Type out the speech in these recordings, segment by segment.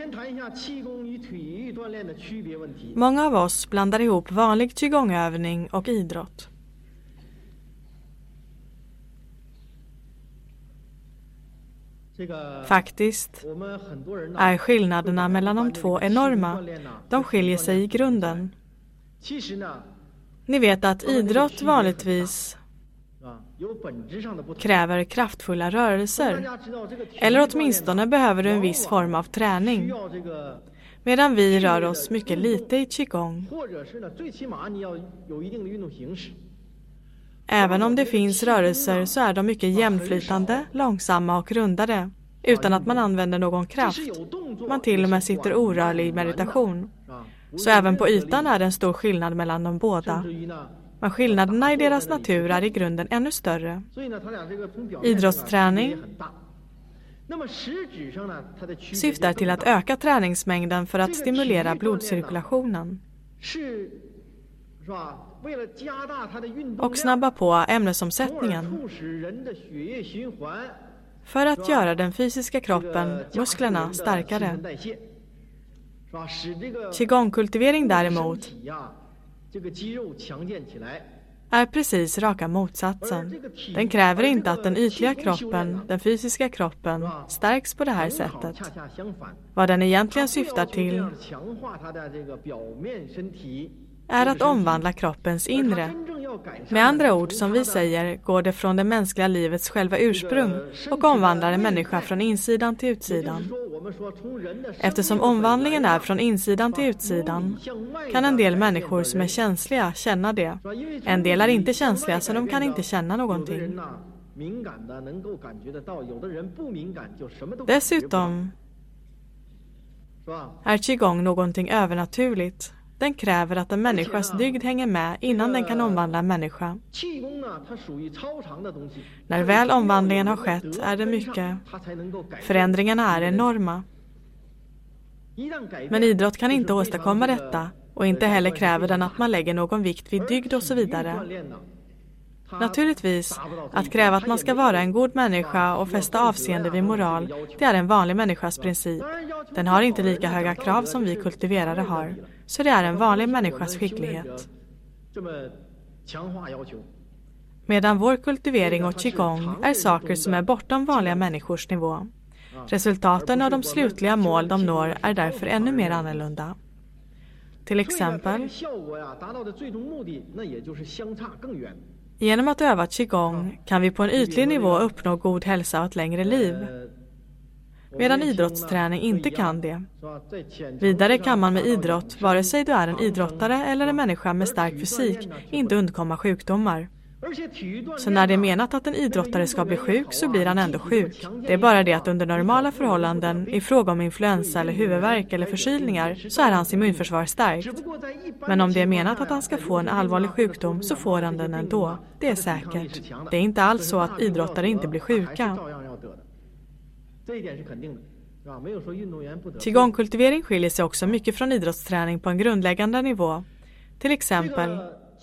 Många av oss blandar ihop vanlig qigongövning och idrott. Faktiskt är skillnaderna mellan de två enorma. De skiljer sig i grunden. Ni vet att idrott vanligtvis kräver kraftfulla rörelser. Eller åtminstone behöver du en viss form av träning. Medan vi rör oss mycket lite i qigong. Även om det finns rörelser så är de mycket jämnflytande, långsamma och rundade. Utan att man använder någon kraft. Man till och med sitter orörlig i meditation. Så även på ytan är det en stor skillnad mellan de båda. Men skillnaderna i deras natur är i grunden ännu större. Idrottsträning syftar till att öka träningsmängden för att stimulera blodcirkulationen. Och snabba på ämnesomsättningen. För att göra den fysiska kroppen, musklerna, starkare. Qigongkultivering däremot är precis raka motsatsen. Den kräver inte att den ytliga kroppen, den fysiska kroppen, stärks på det här sättet. Vad den egentligen syftar till är att omvandla kroppens inre. Med andra ord, som vi säger, går det från det mänskliga livets själva ursprung och omvandlar en människa från insidan till utsidan. Eftersom omvandlingen är från insidan till utsidan kan en del människor som är känsliga känna det. En del är inte känsliga så de kan inte känna någonting. Dessutom är qigong någonting övernaturligt. Den kräver att en människas dygd hänger med innan den kan omvandla en människa. När väl omvandlingen har skett är det mycket. Förändringarna är enorma. Men idrott kan inte åstadkomma detta och inte heller kräver den att man lägger någon vikt vid dygd och så vidare. Naturligtvis, att kräva att man ska vara en god människa och fästa avseende vid moral, det är en vanlig människas princip. Den har inte lika höga krav som vi kultiverare har, så det är en vanlig människas skicklighet. Medan vår kultivering och qigong är saker som är bortom vanliga människors nivå. Resultaten av de slutliga mål de når är därför ännu mer annorlunda. Till exempel, genom att öva qigong kan vi på en ytlig nivå uppnå god hälsa och ett längre liv. Medan idrottsträning inte kan det. Vidare kan man med idrott, vare sig du är en idrottare eller en människa med stark fysik, inte undkomma sjukdomar. Så när det är menat att en idrottare ska bli sjuk så blir han ändå sjuk. Det är bara det att under normala förhållanden, i fråga om influensa eller huvudvärk eller förkylningar, så är hans immunförsvar starkt. Men om det är menat att han ska få en allvarlig sjukdom så får han den ändå. Det är säkert. Det är inte alls så att idrottare inte blir sjuka. Qigongkultivering skiljer sig också mycket från idrottsträning på en grundläggande nivå. Till exempel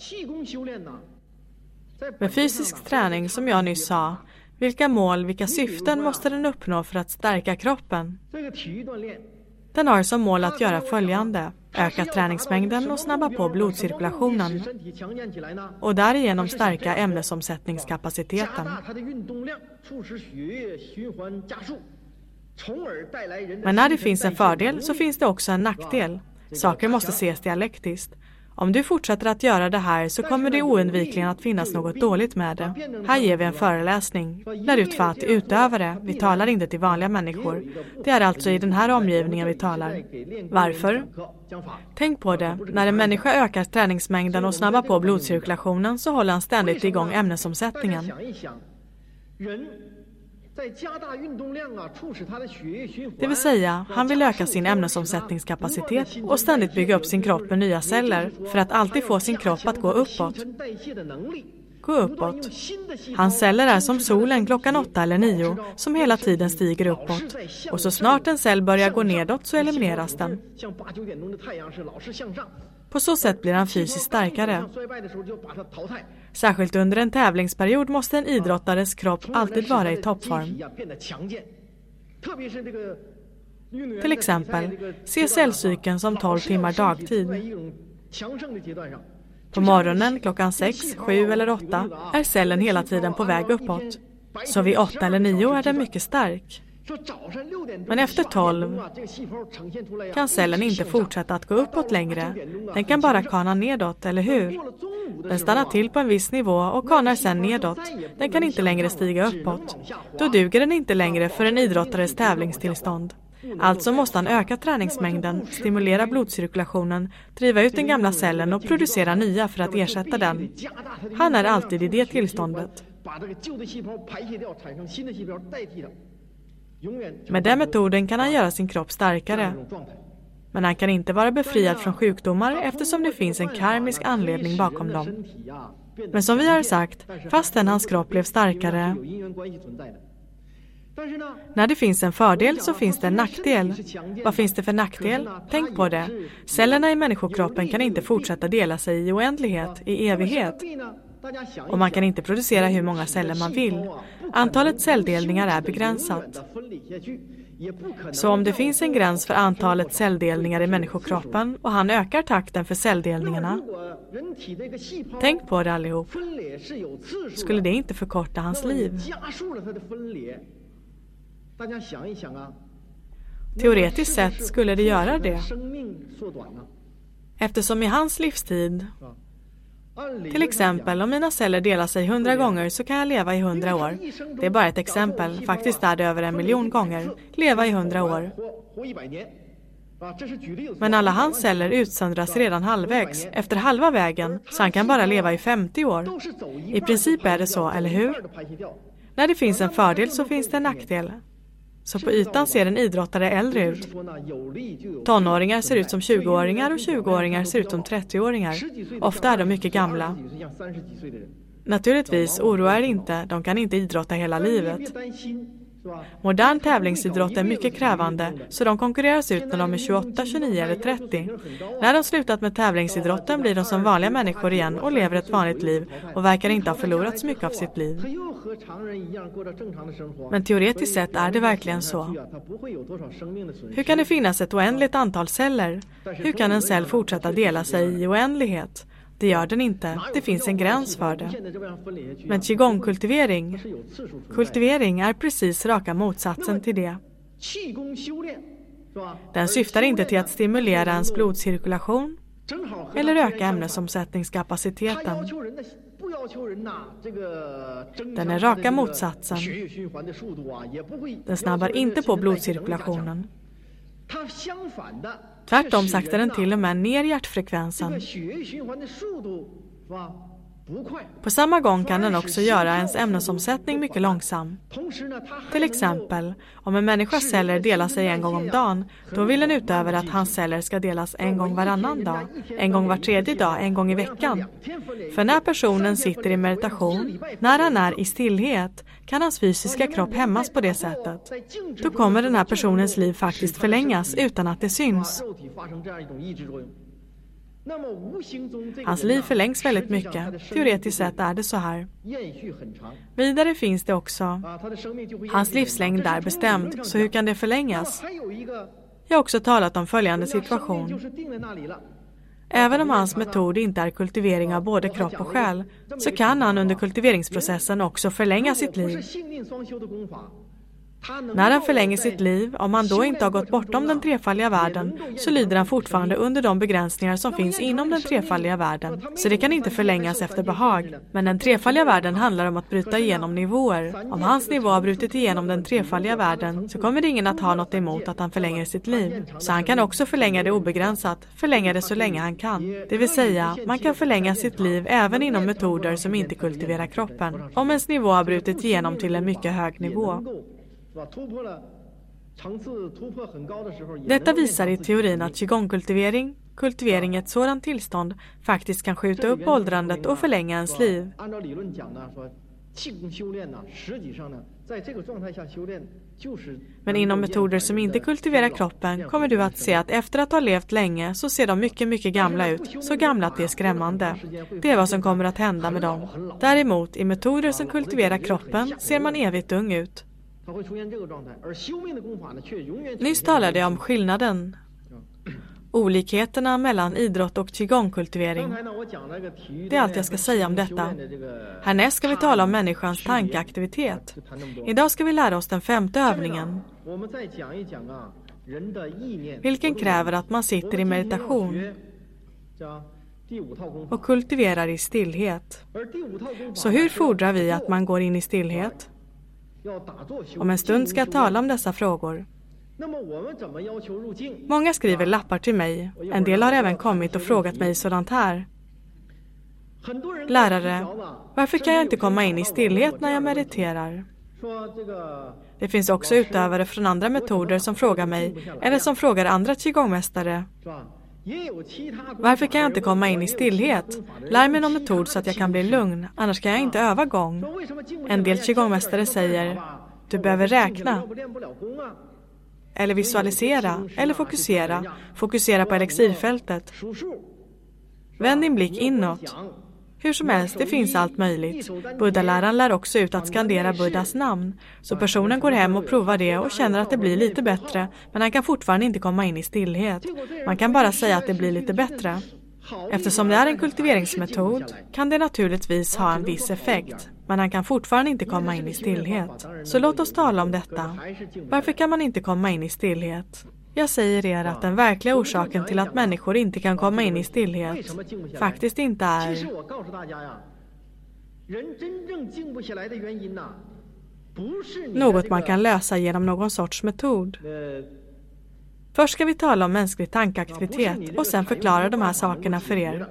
med fysisk träning, som jag nyss sa, vilka mål, vilka syften måste den uppnå för att stärka kroppen? Den har som mål att göra följande: öka träningsmängden och snabba på blodcirkulationen och därigenom stärka ämnesomsättningskapaciteten. Men när det finns en fördel så finns det också en nackdel. Saker måste ses dialektiskt. Om du fortsätter att göra det här så kommer det oundvikligen att finnas något dåligt med det. Här ger vi en föreläsning. Lär ut för att utövare. Vi talar inte till vanliga människor. Det är alltså i den här omgivningen vi talar. Varför? Tänk på det. När en människa ökar träningsmängden och snabbar på blodcirkulationen så håller han ständigt igång ämnesomsättningen. Det vill säga, han vill öka sin ämnesomsättningskapacitet och ständigt bygga upp sin kropp med nya celler för att alltid få sin kropp att gå uppåt. Gå uppåt. Hans celler är som solen klockan 8 eller 9 som hela tiden stiger uppåt. Och så snart en cell börjar gå nedåt så elimineras den. På så sätt blir han fysiskt starkare. Särskilt under en tävlingsperiod måste en idrottares kropp alltid vara i toppform. Till exempel, se cellcykeln som 12 timmar dagtid. På morgonen klockan 6, 7 eller 8 är cellen hela tiden på väg uppåt. Så vid 8 eller 9 är den mycket stark. Men efter 12 kan cellen inte fortsätta att gå uppåt längre. Den kan bara kana nedåt, eller hur? Den stannar till på en viss nivå och kanar sedan nedåt. Den kan inte längre stiga uppåt. Då duger den inte längre för en idrottares tävlingstillstånd. Alltså måste han öka träningsmängden, stimulera blodcirkulationen, driva ut den gamla cellen och producera nya för att ersätta den. Han är alltid i det tillståndet. Med den metoden kan han göra sin kropp starkare. Men han kan inte vara befriad från sjukdomar eftersom det finns en karmisk anledning bakom dem. Men som vi har sagt, fastän hans kropp blev starkare, när det finns en fördel så finns det en nackdel. Vad finns det för nackdel? Tänk på det. Cellerna i människokroppen kan inte fortsätta dela sig i oändlighet, i evighet. Och man kan inte producera hur många celler man vill. Antalet celldelningar är begränsat. Så om det finns en gräns för antalet celldelningar i människokroppen och han ökar takten för celldelningarna, tänk på det allihop. Skulle det inte förkorta hans liv? Teoretiskt sett skulle det göra det. Eftersom i hans livstid, till exempel om mina celler delar sig 100 gånger så kan jag leva i 100 år. Det är bara ett exempel, faktiskt är det över 1 miljon gånger. Leva i 100 år. Men alla hans celler utsöndras redan halvvägs, efter halva vägen, så han kan bara leva i 50 år. I princip är det så, eller hur? När det finns en fördel så finns det en nackdel. Så på ytan ser en idrottare äldre ut. Tonåringar ser ut som 20-åringar och 20-åringar ser ut som 30-åringar. Ofta är de mycket gamla. Naturligtvis oroar inte, de kan inte idrotta hela livet. Modern tävlingsidrott är mycket krävande så de konkurreras ut när de är 28, 29 eller 30. När de slutat med tävlingsidrotten blir de som vanliga människor igen och lever ett vanligt liv och verkar inte ha förlorat så mycket av sitt liv. Men teoretiskt sett är det verkligen så. Hur kan det finnas ett oändligt antal celler? Hur kan en cell fortsätta dela sig i oändlighet? Det gör den inte. Det finns en gräns för det. Men kultivering är precis raka motsatsen till det. Den syftar inte till att stimulera ens blodcirkulation eller öka ämnesomsättningskapaciteten. Den är raka motsatsen. Den snabbar inte på blodcirkulationen. Tvärtom saktar den till och med ner hjärtfrekvensen. På samma gång kan den också göra ens ämnesomsättning mycket långsam. Till exempel, om en människas celler delar sig en gång om dagen, då vill en utövare att hans celler ska delas en gång varannan dag, en gång var tredje dag, en gång i veckan. För när personen sitter i meditation, när han är i stillhet, kan hans fysiska kropp hämmas på det sättet. Då kommer den här personens liv faktiskt förlängas utan att det syns. Hans liv förlängs väldigt mycket. Teoretiskt sett är det så här. Vidare finns det också. Hans livslängd är bestämd, så hur kan det förlängas? Jag har också talat om följande situation. Även om hans metod inte är kultivering av både kropp och själ, så kan han under kultiveringsprocessen också förlänga sitt liv. När han förlänger sitt liv, om han då inte har gått bortom den trefaldiga världen, så lyder han fortfarande under de begränsningar som finns inom den trefaldiga världen. Så det kan inte förlängas efter behag. Men den trefaldiga världen handlar om att bryta igenom nivåer. Om hans nivå har brutit igenom den trefaldiga världen, så kommer det ingen att ha något emot att han förlänger sitt liv. Så han kan också förlänga det obegränsat, förlänga det så länge han kan. Det vill säga, man kan förlänga sitt liv även inom metoder som inte kultiverar kroppen. Om ens nivå har brutit igenom till en mycket hög nivå. Detta visar i teorin att kultivering i ett sådant tillstånd faktiskt kan skjuta upp åldrandet och förlänga ens liv. Men inom metoder som inte kultiverar kroppen kommer du att se att efter att ha levt länge så ser de mycket, mycket gamla ut. Så gamla att det är skrämmande. Det är vad som kommer att hända med dem. Däremot, i metoder som kultiverar kroppen ser man evigt ung ut. Nyss talade jag om skillnaden, olikheterna mellan idrott och qigong-kultivering. Det är allt jag ska säga om detta. Härnäst ska vi tala om människans tankeaktivitet. Idag ska vi lära oss den 5:e övningen, vilken kräver att man sitter i meditation och kultiverar i stillhet. Så hur fordrar vi att man går in i stillhet? Om en stund ska jag tala om dessa frågor. Många skriver lappar till mig. En del har även kommit och frågat mig sådant här. Lärare, varför kan jag inte komma in i stillhet när jag mediterar? Det finns också utövare från andra metoder som frågar mig, eller som frågar andra qigongmästare. Varför kan jag inte komma in i stillhet? Lär mig någon metod så att jag kan bli lugn, annars kan jag inte öva gång. En del qigongmästare säger, du behöver räkna, eller visualisera, eller fokusera på elixirfältet. Vänd din blick inåt. Hur som helst, det finns allt möjligt. Buddha-läraren lär också ut att skandera Buddhas namn. Så personen går hem och provar det och känner att det blir lite bättre, men han kan fortfarande inte komma in i stillhet. Man kan bara säga att det blir lite bättre. Eftersom det är en kultiveringsmetod kan det naturligtvis ha en viss effekt, men han kan fortfarande inte komma in i stillhet. Så låt oss tala om detta. Varför kan man inte komma in i stillhet? Jag säger er att den verkliga orsaken till att människor inte kan komma in i stillhet faktiskt inte är något man kan lösa genom någon sorts metod. Först ska vi tala om mänsklig tankeaktivitet och sen förklara de här sakerna för er.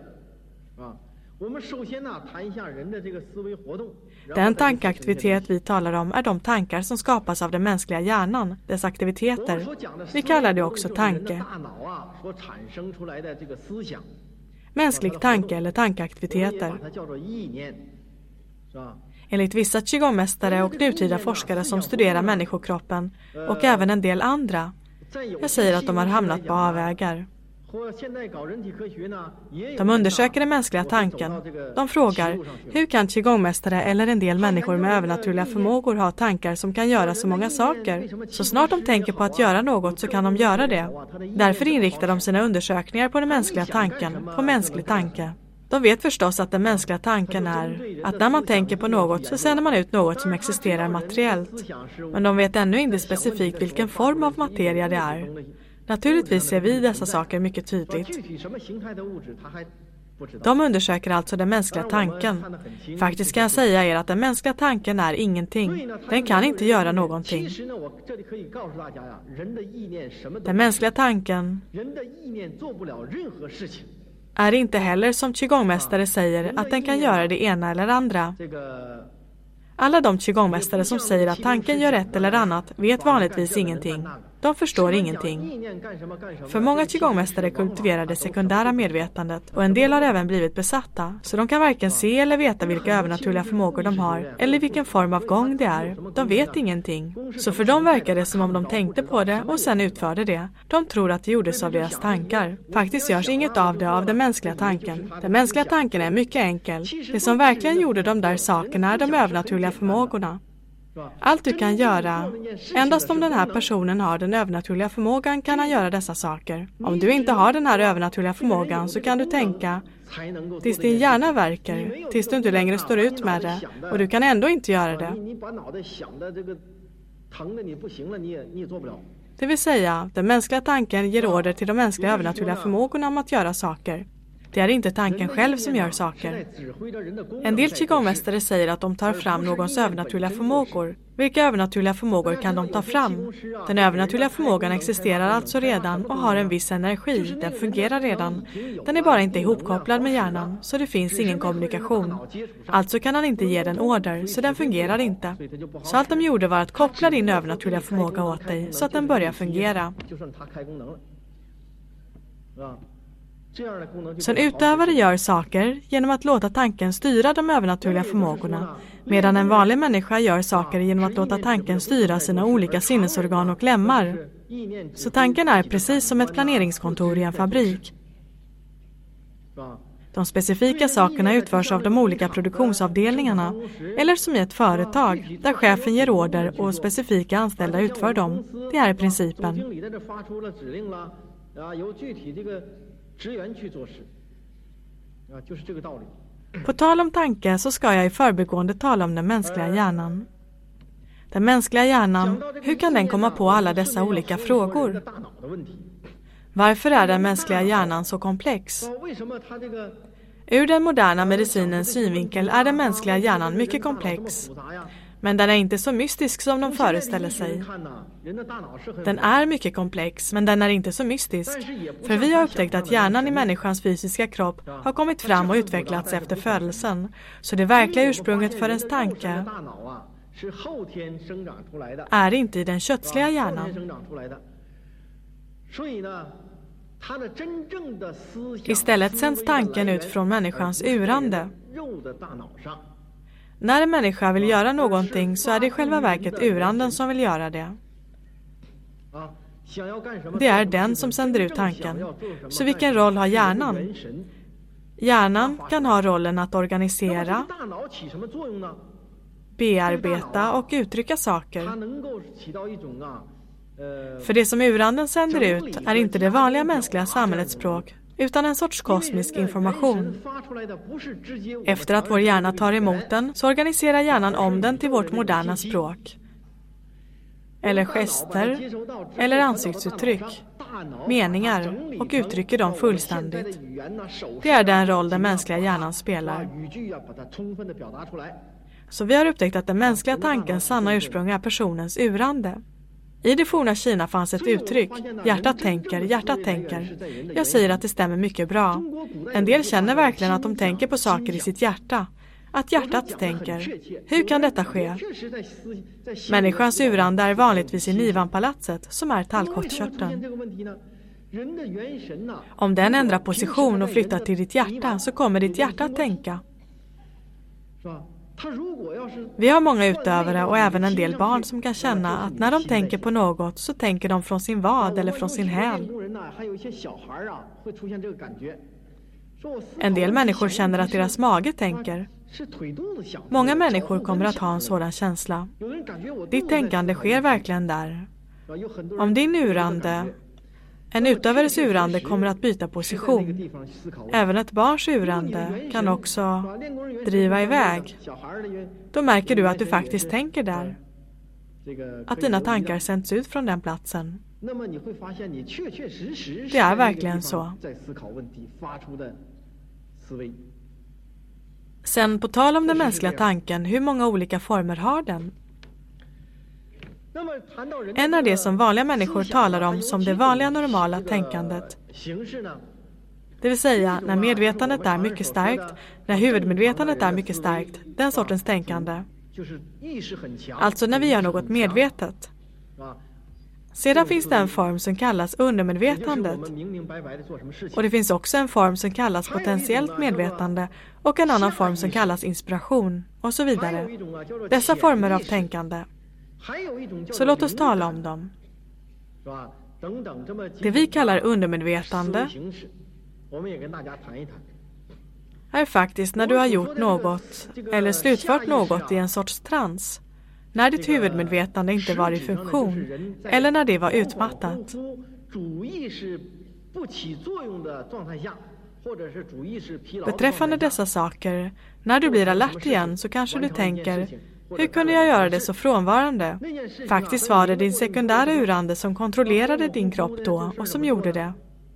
Den tankeaktivitet vi talar om är de tankar som skapas av den mänskliga hjärnan, dess aktiviteter. Vi kallar det också tanke. Mänsklig tanke eller tankeaktiviteter. Enligt vissa qigongmästare och nutida forskare som studerar människokroppen och även en del andra, jag säger att de har hamnat på avvägar. De undersöker den mänskliga tanken. De frågar, hur kan qigongmästare eller en del människor med övernaturliga förmågor ha tankar som kan göra så många saker? Så snart de tänker på att göra något så kan de göra det. Därför inriktar de sina undersökningar på den mänskliga tanken, på mänsklig tanke. De vet förstås att den mänskliga tanken är att när man tänker på något så sänder man ut något som existerar materiellt. Men de vet ännu inte specifikt vilken form av materia det är. Naturligtvis ser vi dessa saker mycket tydligt. De undersöker alltså den mänskliga tanken. Faktiskt kan jag säga er att den mänskliga tanken är ingenting. Den kan inte göra någonting. Den mänskliga tanken är inte heller som qigongmästare säger att den kan göra det ena eller andra. Alla de qigongmästare som säger att tanken gör ett eller annat vet vanligtvis ingenting. De förstår ingenting. För många qigongmästare kultiverar det sekundära medvetandet och en del har även blivit besatta, så de kan varken se eller veta vilka övernaturliga förmågor de har eller vilken form av gång det är. De vet ingenting. Så för dem verkar det som om de tänkte på det och sen utförde det. De tror att det gjordes av deras tankar. Faktiskt görs inget av det av den mänskliga tanken. Den mänskliga tanken är mycket enkel. Det som verkligen gjorde de där sakerna är de övernaturliga förmågorna. Allt du kan göra, endast om den här personen har den övernaturliga förmågan kan han göra dessa saker. Om du inte har den här övernaturliga förmågan så kan du tänka tills din hjärna verkar, tills du inte längre står ut med det och du kan ändå inte göra det. Det vill säga, den mänskliga tanken ger order till de mänskliga övernaturliga förmågorna om att göra saker. Det är inte tanken själv som gör saker. En del qigongmästare säger att de tar fram någons övernaturliga förmågor. Vilka övernaturliga förmågor kan de ta fram? Den övernaturliga förmågan existerar alltså redan och har en viss energi. Den fungerar redan. Den är bara inte ihopkopplad med hjärnan, så det finns ingen kommunikation. Alltså kan han inte ge den order, så den fungerar inte. Så allt de gjorde var att koppla din övernaturliga förmåga åt dig så att den börjar fungera. Så en utövare gör saker genom att låta tanken styra de övernaturliga förmågorna, medan en vanlig människa gör saker genom att låta tanken styra sina olika sinnesorgan och lemmar. Så tanken är precis som ett planeringskontor i en fabrik. De specifika sakerna utförs av de olika produktionsavdelningarna eller som i ett företag där chefen ger order och specifika anställda utför dem. Det är principen. På tal om tanke så ska jag i förbigående tala om den mänskliga hjärnan. Den mänskliga hjärnan, hur kan den komma på alla dessa olika frågor? Varför är den mänskliga hjärnan så komplex? Ur den moderna medicinens synvinkel är den mänskliga hjärnan mycket komplex. Men den är inte så mystisk som de föreställer sig. Den är mycket komplex, men den är inte så mystisk. För vi har upptäckt att hjärnan i människans fysiska kropp har kommit fram och utvecklats efter födelsen. Så det verkliga ursprunget för ens tanke är inte i den kötsliga hjärnan. Istället sänds tanken ut från människans urande. När en människa vill göra någonting så är det i själva verket uranden som vill göra det. Det är den som sänder ut tanken. Så vilken roll har hjärnan? Hjärnan kan ha rollen att organisera, bearbeta och uttrycka saker. För det som uranden sänder ut är inte det vanliga mänskliga samhällets språk, utan en sorts kosmisk information. Efter att vår hjärna tar emot den så organiserar hjärnan om den till vårt moderna språk. Eller gester, eller ansiktsuttryck, meningar och uttrycker dem fullständigt. Det är den roll den mänskliga hjärnan spelar. Så vi har upptäckt att den mänskliga tankens sanna ursprung är personens urande. I det forna Kina fanns ett uttryck, hjärtat tänker, hjärtat tänker. Jag säger att det stämmer mycket bra. En del känner verkligen att de tänker på saker i sitt hjärta. Att hjärtat tänker. Hur kan detta ske? Människans urande är vanligtvis i Nivanpalatset, som är tallkottkörteln. Om den ändrar position och flyttar till ditt hjärta så kommer ditt hjärta att tänka. Vi har många utövare och även en del barn som kan känna att när de tänker på något så tänker de från sin vad eller från sin häl. En del människor känner att deras mage tänker. Många människor kommer att ha en sådan känsla. Ditt tänkande sker verkligen där. Om din urande, en utövares urande kommer att byta position. Även ett barns urande kan också driva iväg. Då märker du att du faktiskt tänker där. Att dina tankar sänds ut från den platsen. Det är verkligen så. Sen på tal om den mänskliga tanken, hur många olika former har den? En är det som vanliga människor talar om som det vanliga normala tänkandet. Det vill säga när medvetandet är mycket starkt, när huvudmedvetandet är mycket starkt, den sortens tänkande. Alltså när vi gör något medvetet. Sedan finns det en form som kallas undermedvetandet. Och det finns också en form som kallas potentiellt medvetande och en annan form som kallas inspiration och så vidare. Dessa former av tänkande. Så låt oss tala om dem. Det vi kallar undermedvetande är faktiskt när du har gjort något eller slutfört något i en sorts trans. När ditt huvudmedvetande inte var i funktion eller när det var utmattat. Beträffande dessa saker, när du blir alert igen så kanske du tänker: hur kunde jag göra det så frånvarande? Faktiskt var det din sekundära urande som kontrollerade din kropp då och som gjorde det.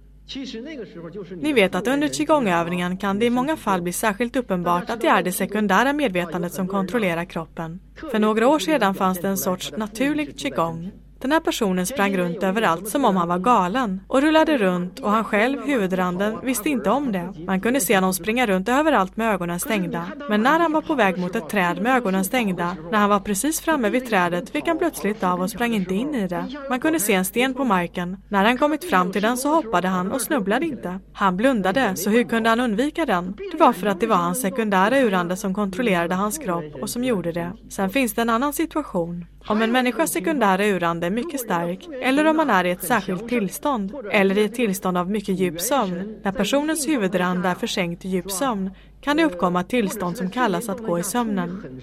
Ni vet att under qigongövningen kan det i många fall bli särskilt uppenbart att det är det sekundära medvetandet som kontrollerar kroppen. För några år sedan fanns det en sorts naturlig qigong. Den här personen sprang runt överallt som om han var galen och rullade runt och han själv, huvudranden, visste inte om det. Man kunde se honom springa runt överallt med ögonen stängda. Men när han var på väg mot ett träd med ögonen stängda, när han var precis framme vid trädet fick han plötsligt av och sprang inte in i det. Man kunde se en sten på marken. När han kommit fram till den så hoppade han och snubblade inte. Han blundade, så hur kunde han undvika den? Det var för att det var hans sekundära urande som kontrollerade hans kropp och som gjorde det. Sen finns det en annan situation. Om en människas sekundära urande är mycket stark, eller om man är i ett särskilt tillstånd, eller i ett tillstånd av mycket djup sömn, när personens huvudrande är försänkt i djup sömn, kan det uppkomma ett tillstånd som kallas att gå i sömnen.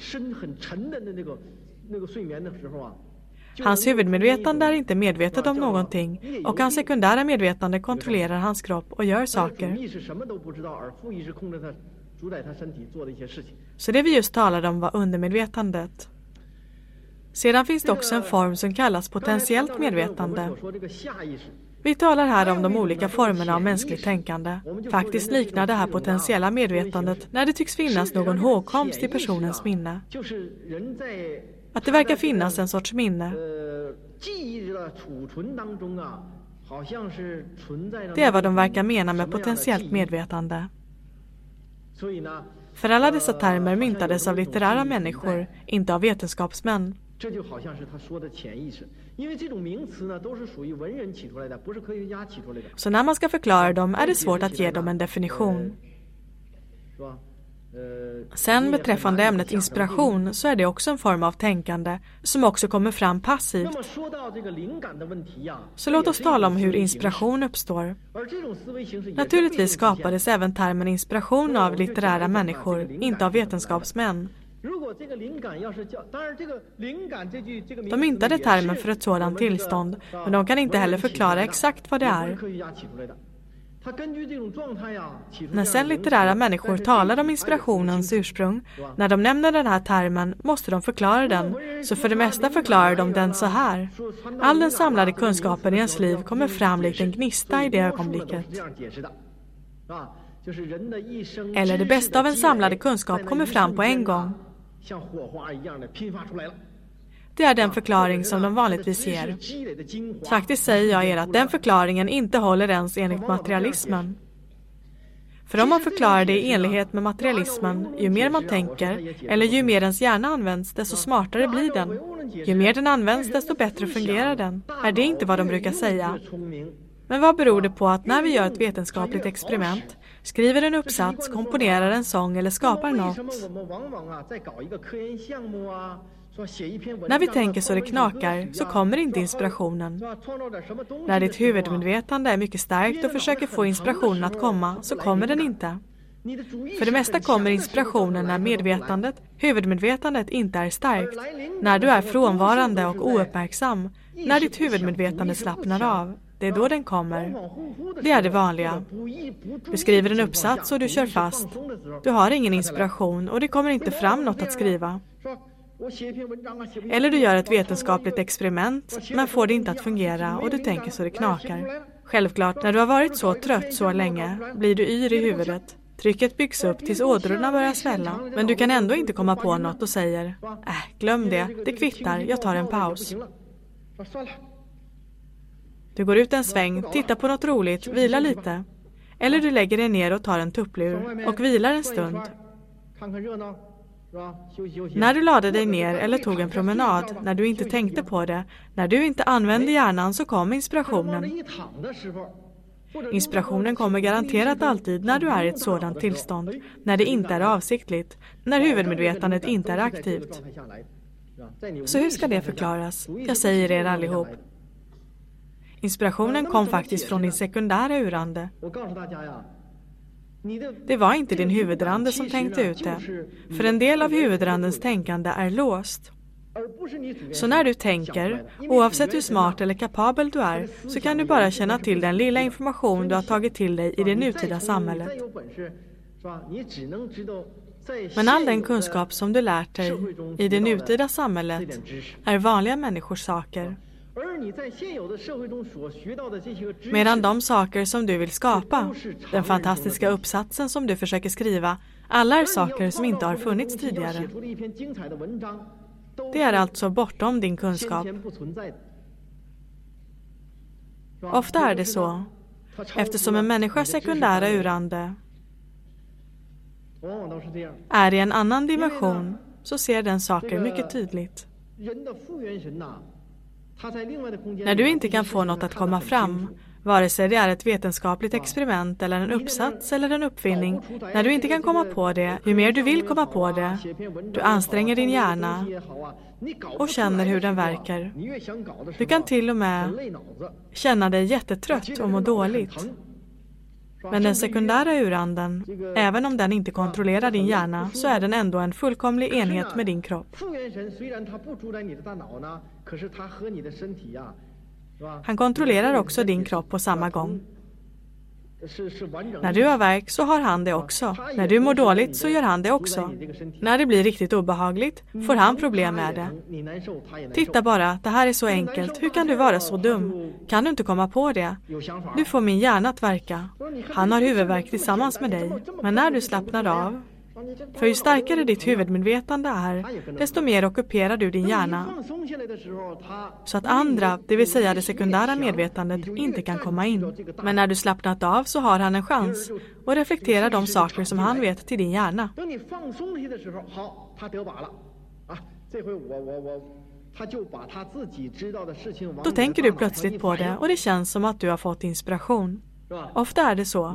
Hans huvudmedvetande är inte medvetet om någonting och hans sekundära medvetande kontrollerar hans kropp och gör saker. Så det vi just talade om var undermedvetandet. Sedan finns det också en form som kallas potentiellt medvetande. Vi talar här om de olika formerna av mänskligt tänkande. Faktiskt liknar det här potentiella medvetandet när det tycks finnas någon hågkomst i personens minne. Att det verkar finnas en sorts minne. Det är vad de verkar mena med potentiellt medvetande. För alla dessa termer myntades av litterära människor, inte av vetenskapsmän. Så när man ska förklara dem är det svårt att ge dem en definition. Sen beträffande ämnet inspiration så är det också en form av tänkande som också kommer fram passivt. Så låt oss tala om hur inspiration uppstår. Naturligtvis skapades även termen inspiration av litterära människor, inte av vetenskapsmän. De myntade termen för ett sådant tillstånd, men de kan inte heller förklara exakt vad det är. När sen litterära människor talar om inspirationens ursprung, när de nämner den här termen måste de förklara den, så för det mesta förklarar de den så här. All den samlade kunskapen i ens liv kommer fram likt en gnista i det ögonblicket. Eller det bästa av en samlade kunskap kommer fram på en gång. Det är den förklaring som de vanligtvis ger. Faktiskt säger jag er att den förklaringen inte håller ens enligt materialismen. För om man förklarar det i enlighet med materialismen, ju mer man tänker, eller ju mer ens hjärna används, desto smartare blir den. Ju mer den används, desto bättre fungerar den. Är det inte vad de brukar säga? Men vad beror det på att när vi gör ett vetenskapligt experiment, skriver en uppsats, komponerar en sång eller skapar något? När vi tänker så det knakar så kommer inte inspirationen. När ditt huvudmedvetande är mycket starkt och försöker få inspirationen att komma så kommer den inte. För det mesta kommer inspirationen när medvetandet, huvudmedvetandet inte är starkt. När du är frånvarande och ouppmärksam, när ditt huvudmedvetande slappnar av. Det är då den kommer. Det är det vanliga. Du skriver en uppsats och du kör fast. Du har ingen inspiration och det kommer inte fram något att skriva. Eller du gör ett vetenskapligt experiment men får det inte att fungera och du tänker så det knakar. Självklart, när du har varit så trött så länge blir du yr i huvudet. Trycket byggs upp tills ådrorna börjar svälla. Men du kan ändå inte komma på något och säger glöm det kvittar, jag tar en paus. Du går ut en sväng, tittar på något roligt, vilar lite. Eller du lägger dig ner och tar en tupplur och vilar en stund. När du lade dig ner eller tog en promenad, när du inte tänkte på det, när du inte använde hjärnan så kom inspirationen. Inspirationen kommer garanterat alltid när du är i ett sådant tillstånd, när det inte är avsiktligt, när huvudmedvetandet inte är aktivt. Så hur ska det förklaras? Jag säger er allihop. Inspirationen kom faktiskt från din sekundära urande. Det var inte din huvudrande som tänkte ut det, för en del av huvudrandens tänkande är låst. Så när du tänker, oavsett hur smart eller kapabel du är, så kan du bara känna till den lilla information du har tagit till dig i det nutida samhället. Men all den kunskap som du lärt dig i det nutida samhället är vanliga människors saker. Medan de saker som du vill skapa, den fantastiska uppsatsen som du försöker skriva, alla är saker som inte har funnits tidigare. Det är alltså bortom din kunskap. Ofta är det så, eftersom en människas sekundära urande är i en annan dimension, så ser den saker mycket tydligt. När du inte kan få något att komma fram, Vare sig det är ett vetenskapligt experiment eller en uppsats eller en uppfinning. När du inte kan komma på det, ju mer du vill komma på det, du anstränger din hjärna och känner hur den verkar. Du kan till och med känna dig jättetrött och må dåligt. Men den sekundära uranden, även om den inte kontrollerar din hjärna, så är den ändå en fullkomlig enhet med din kropp. Han kontrollerar också din kropp på samma gång. När du har värk så har han det också. När du mår dåligt så gör han det också. När det blir riktigt obehagligt får han problem med det. Titta bara, det här är så enkelt. Hur kan du vara så dum? Kan du inte komma på det? Du får min hjärna att verka. Han har huvudvärk tillsammans med dig. Men när du slappnar av, för ju starkare ditt huvudmedvetande är, desto mer ockuperar du din hjärna. Så att andra, det vill säga det sekundära medvetandet, inte kan komma in. Men när du slappnat av så har han en chans och reflekterar de saker som han vet till din hjärna. Då tänker du plötsligt på det och det känns som att du har fått inspiration. Ofta är det så.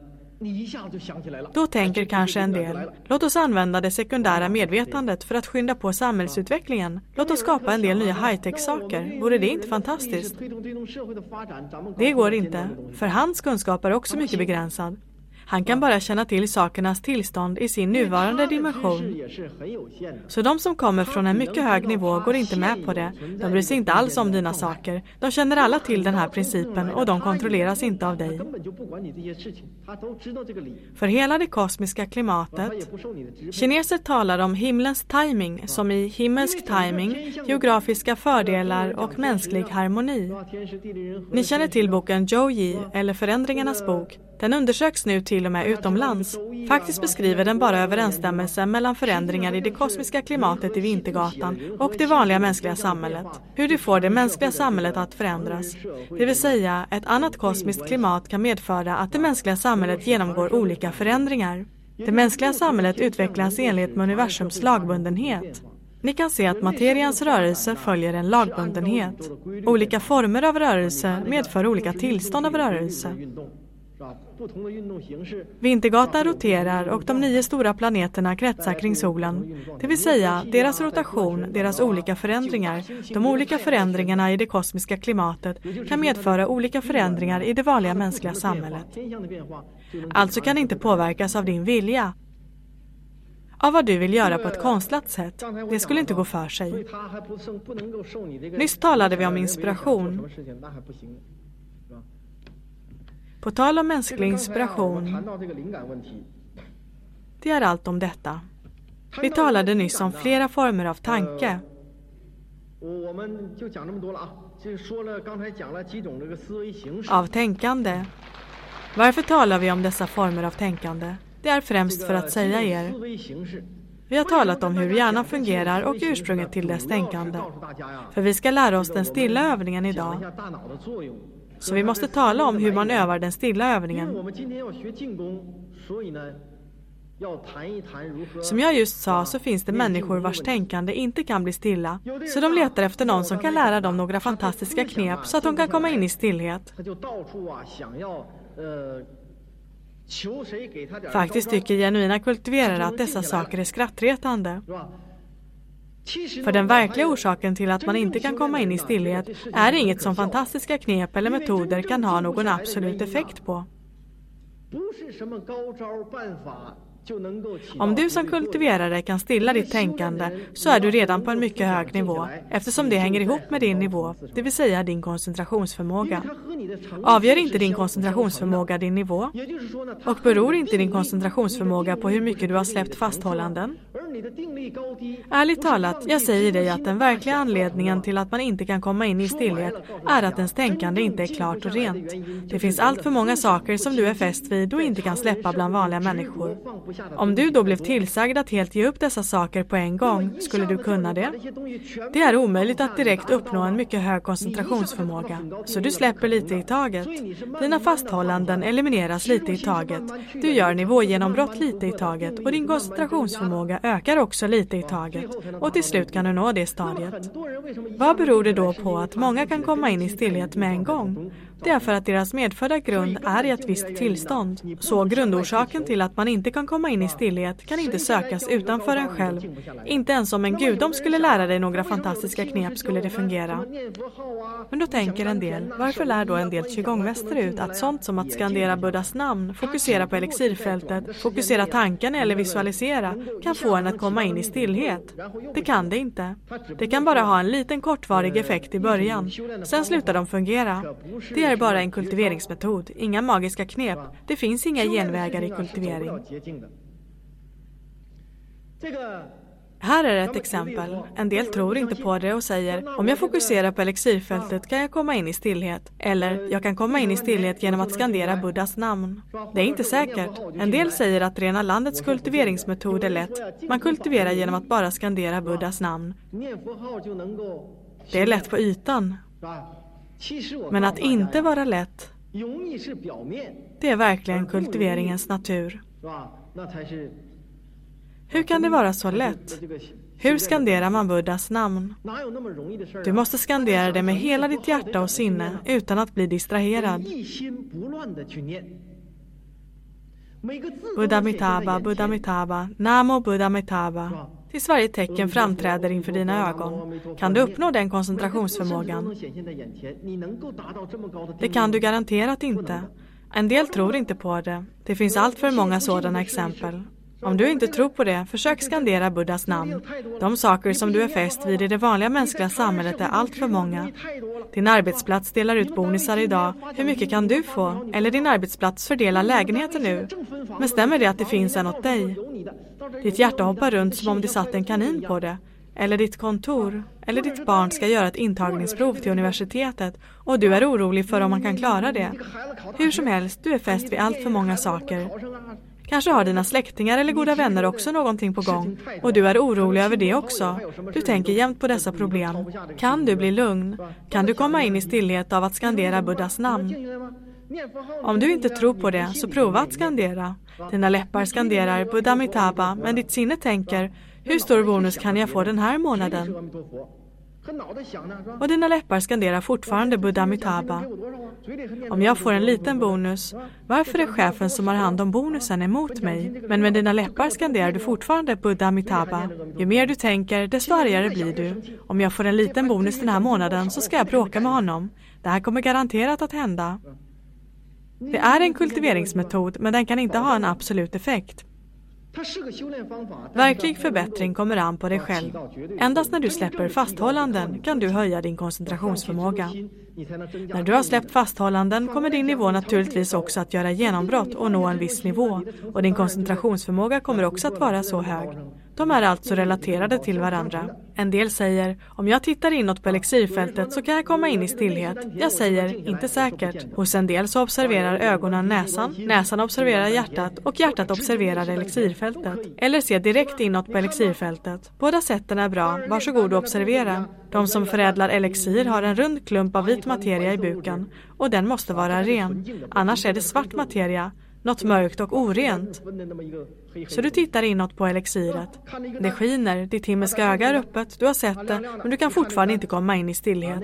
Då tänker kanske en del, låt oss använda det sekundära medvetandet för att skynda på samhällsutvecklingen. Låt oss skapa en del nya high-tech-saker. Vore det inte fantastiskt? Det går inte, för hans kunskap är också mycket begränsad. Han kan bara känna till sakernas tillstånd i sin nuvarande dimension. Så de som kommer från en mycket hög nivå går inte med på det. De bryr sig inte alls om dina saker. De känner alla till den här principen och de kontrolleras inte av dig. För hela det kosmiska klimatet. Kineser talar om himlens timing som i himmelsk timing, geografiska fördelar och mänsklig harmoni. Ni känner till boken Zhou-Yi eller Förändringarnas bok. Den undersöks nu till och med utomlands. Faktiskt beskriver den bara överensstämmelsen mellan förändringar i det kosmiska klimatet i Vintergatan och det vanliga mänskliga samhället. Hur det får det mänskliga samhället att förändras. Det vill säga, ett annat kosmiskt klimat kan medföra att det mänskliga samhället genomgår olika förändringar. Det mänskliga samhället utvecklas i enlighet med universums lagbundenhet. Ni kan se att materians rörelse följer en lagbundenhet. Olika former av rörelse medför olika tillstånd av rörelse. Vintergatan roterar och de 9 stora planeterna kretsar kring solen. Det vill säga, deras rotation, deras olika förändringar, de olika förändringarna i det kosmiska klimatet kan medföra olika förändringar i det vanliga mänskliga samhället. Alltså kan det inte påverkas av din vilja. Av vad du vill göra på ett konstlat sätt. Det skulle inte gå för sig. Nyss talade vi om inspiration. På tal om mänsklig inspiration, det är allt om detta. Vi talade nyss om flera former av tanke. Av tänkande. Varför talar vi om dessa former av tänkande? Det är främst för att säga er. Vi har talat om hur hjärnan fungerar och ursprunget till dess tänkande. För vi ska lära oss den stilla övningen idag. Så vi måste tala om hur man övar den stilla övningen. Som jag just sa så finns det människor vars tänkande inte kan bli stilla. Så de letar efter någon som kan lära dem några fantastiska knep så att de kan komma in i stillhet. Faktiskt tycker genuina kultiverare att dessa saker är skrattretande. För den verkliga orsaken till att man inte kan komma in i stillhet är inget som fantastiska knep eller metoder kan ha någon absolut effekt på. Om du som kultiverare kan stilla ditt tänkande så är du redan på en mycket hög nivå eftersom det hänger ihop med din nivå, det vill säga din koncentrationsförmåga. Avgör inte din koncentrationsförmåga din nivå? Och beror inte din koncentrationsförmåga på hur mycket du har släppt fasthållanden? Ärligt talat, jag säger dig att den verkliga anledningen till att man inte kan komma in i stillhet är att ens tänkande inte är klart och rent. Det finns allt för många saker som du är fäst vid och inte kan släppa bland vanliga människor. Om du då blev tillsagd att helt ge upp dessa saker på en gång, skulle du kunna det? Det är omöjligt att direkt uppnå en mycket hög koncentrationsförmåga, så du släpper lite i taget. Dina fasthållanden elimineras lite i taget. Du gör nivågenombrott lite i taget och din koncentrationsförmåga ökar ökar också lite i taget och till slut kan du nå det stadiet. Vad beror det då på att många kan komma in i stillhet med en gång? Det är för att deras medfödda grund är i ett visst tillstånd. Så grundorsaken till att man inte kan komma in i stillhet kan inte sökas utanför en själv. Inte ens om en gudom skulle lära dig några fantastiska knep skulle det fungera. Men då tänker en del, varför lär då en del qigongmästare ut att sånt som att skandera Buddhas namn, fokusera på elixirfältet, fokusera tanken eller visualisera kan få en att komma in i stillhet? Det kan det inte. Det kan bara ha en liten kortvarig effekt i början. Sen slutar de fungera. Det är bara en kultiveringsmetod, inga magiska knep. Det finns inga genvägar i kultivering. Här är ett exempel. En del tror inte på det och säger, om jag fokuserar på elixirfältet kan jag komma in i stillhet. Eller, jag kan komma in i stillhet genom att skandera Buddhas namn. Det är inte säkert. En del säger att rena landets kultiveringsmetod är lätt. Man kultiverar genom att bara skandera Buddhas namn. Det är lätt på ytan. Men att inte vara lätt, det är verkligen kultiveringens natur. Hur kan det vara så lätt? Hur skanderar man Buddhas namn? Du måste skandera det med hela ditt hjärta och sinne utan att bli distraherad. Buddha Amitabha, Buddha Amitabha, Namo Buddha Amitabha. Tills varje tecken framträder inför dina ögon. Kan du uppnå den koncentrationsförmågan? Det kan du garanterat inte. En del tror inte på det. Det finns allt för många sådana exempel. Om du inte tror på det, försök skandera Buddhas namn. De saker som du är fäst vid i det vanliga mänskliga samhället är allt för många. Din arbetsplats delar ut bonusar idag. Hur mycket kan du få? Eller din arbetsplats fördelar lägenheter nu. Men stämmer det att det finns en åt dig? Ditt hjärta hoppar runt som om det satt en kanin på det. Eller ditt kontor. Eller ditt barn ska göra ett intagningsprov till universitetet. Och du är orolig för om man kan klara det. Hur som helst, du är fäst vid allt för många saker. Kanske har dina släktingar eller goda vänner också någonting på gång. Och du är orolig över det också. Du tänker jämt på dessa problem. Kan du bli lugn? Kan du komma in i stillhet av att skandera Buddhas namn? Om du inte tror på det, så prova att skandera. Dina läppar skanderar Buddha Amitabha, men ditt sinne tänker, hur stor bonus kan jag få den här månaden? Och dina läppar skanderar fortfarande Buddha Amitabha. Om jag får en liten bonus, varför är chefen som har hand om bonusen emot mig? Men med dina läppar skanderar du fortfarande Buddha Amitabha. Ju mer du tänker, desto argare blir du. Om jag får en liten bonus den här månaden så ska jag bråka med honom. Det här kommer garanterat att hända. Det är en kultiveringsmetod, men den kan inte ha en absolut effekt. Verklig förbättring kommer an på dig själv. Endast när du släpper fasthållanden kan du höja din koncentrationsförmåga. När du har släppt fasthållanden kommer din nivå naturligtvis också att göra genombrott och nå en viss nivå. Och din koncentrationsförmåga kommer också att vara så hög. De är alltså relaterade till varandra. En del säger, om jag tittar inåt på elixirfältet så kan jag komma in i stillhet. Jag säger, inte säkert. Hos en del så observerar ögonen näsan, näsan observerar hjärtat och hjärtat observerar elixirfältet. Eller se direkt inåt på elixirfältet. Båda sätten är bra, varsågod och observera. De som förädlar elixir har en rund klump av vit materia i buken och den måste vara ren. Annars är det svart materia, något mörkt och orent. Så du tittar inåt på elixiret. Det skiner, ditt himmelska öga är öppet, du har sett det, men du kan fortfarande inte komma in i stillhet.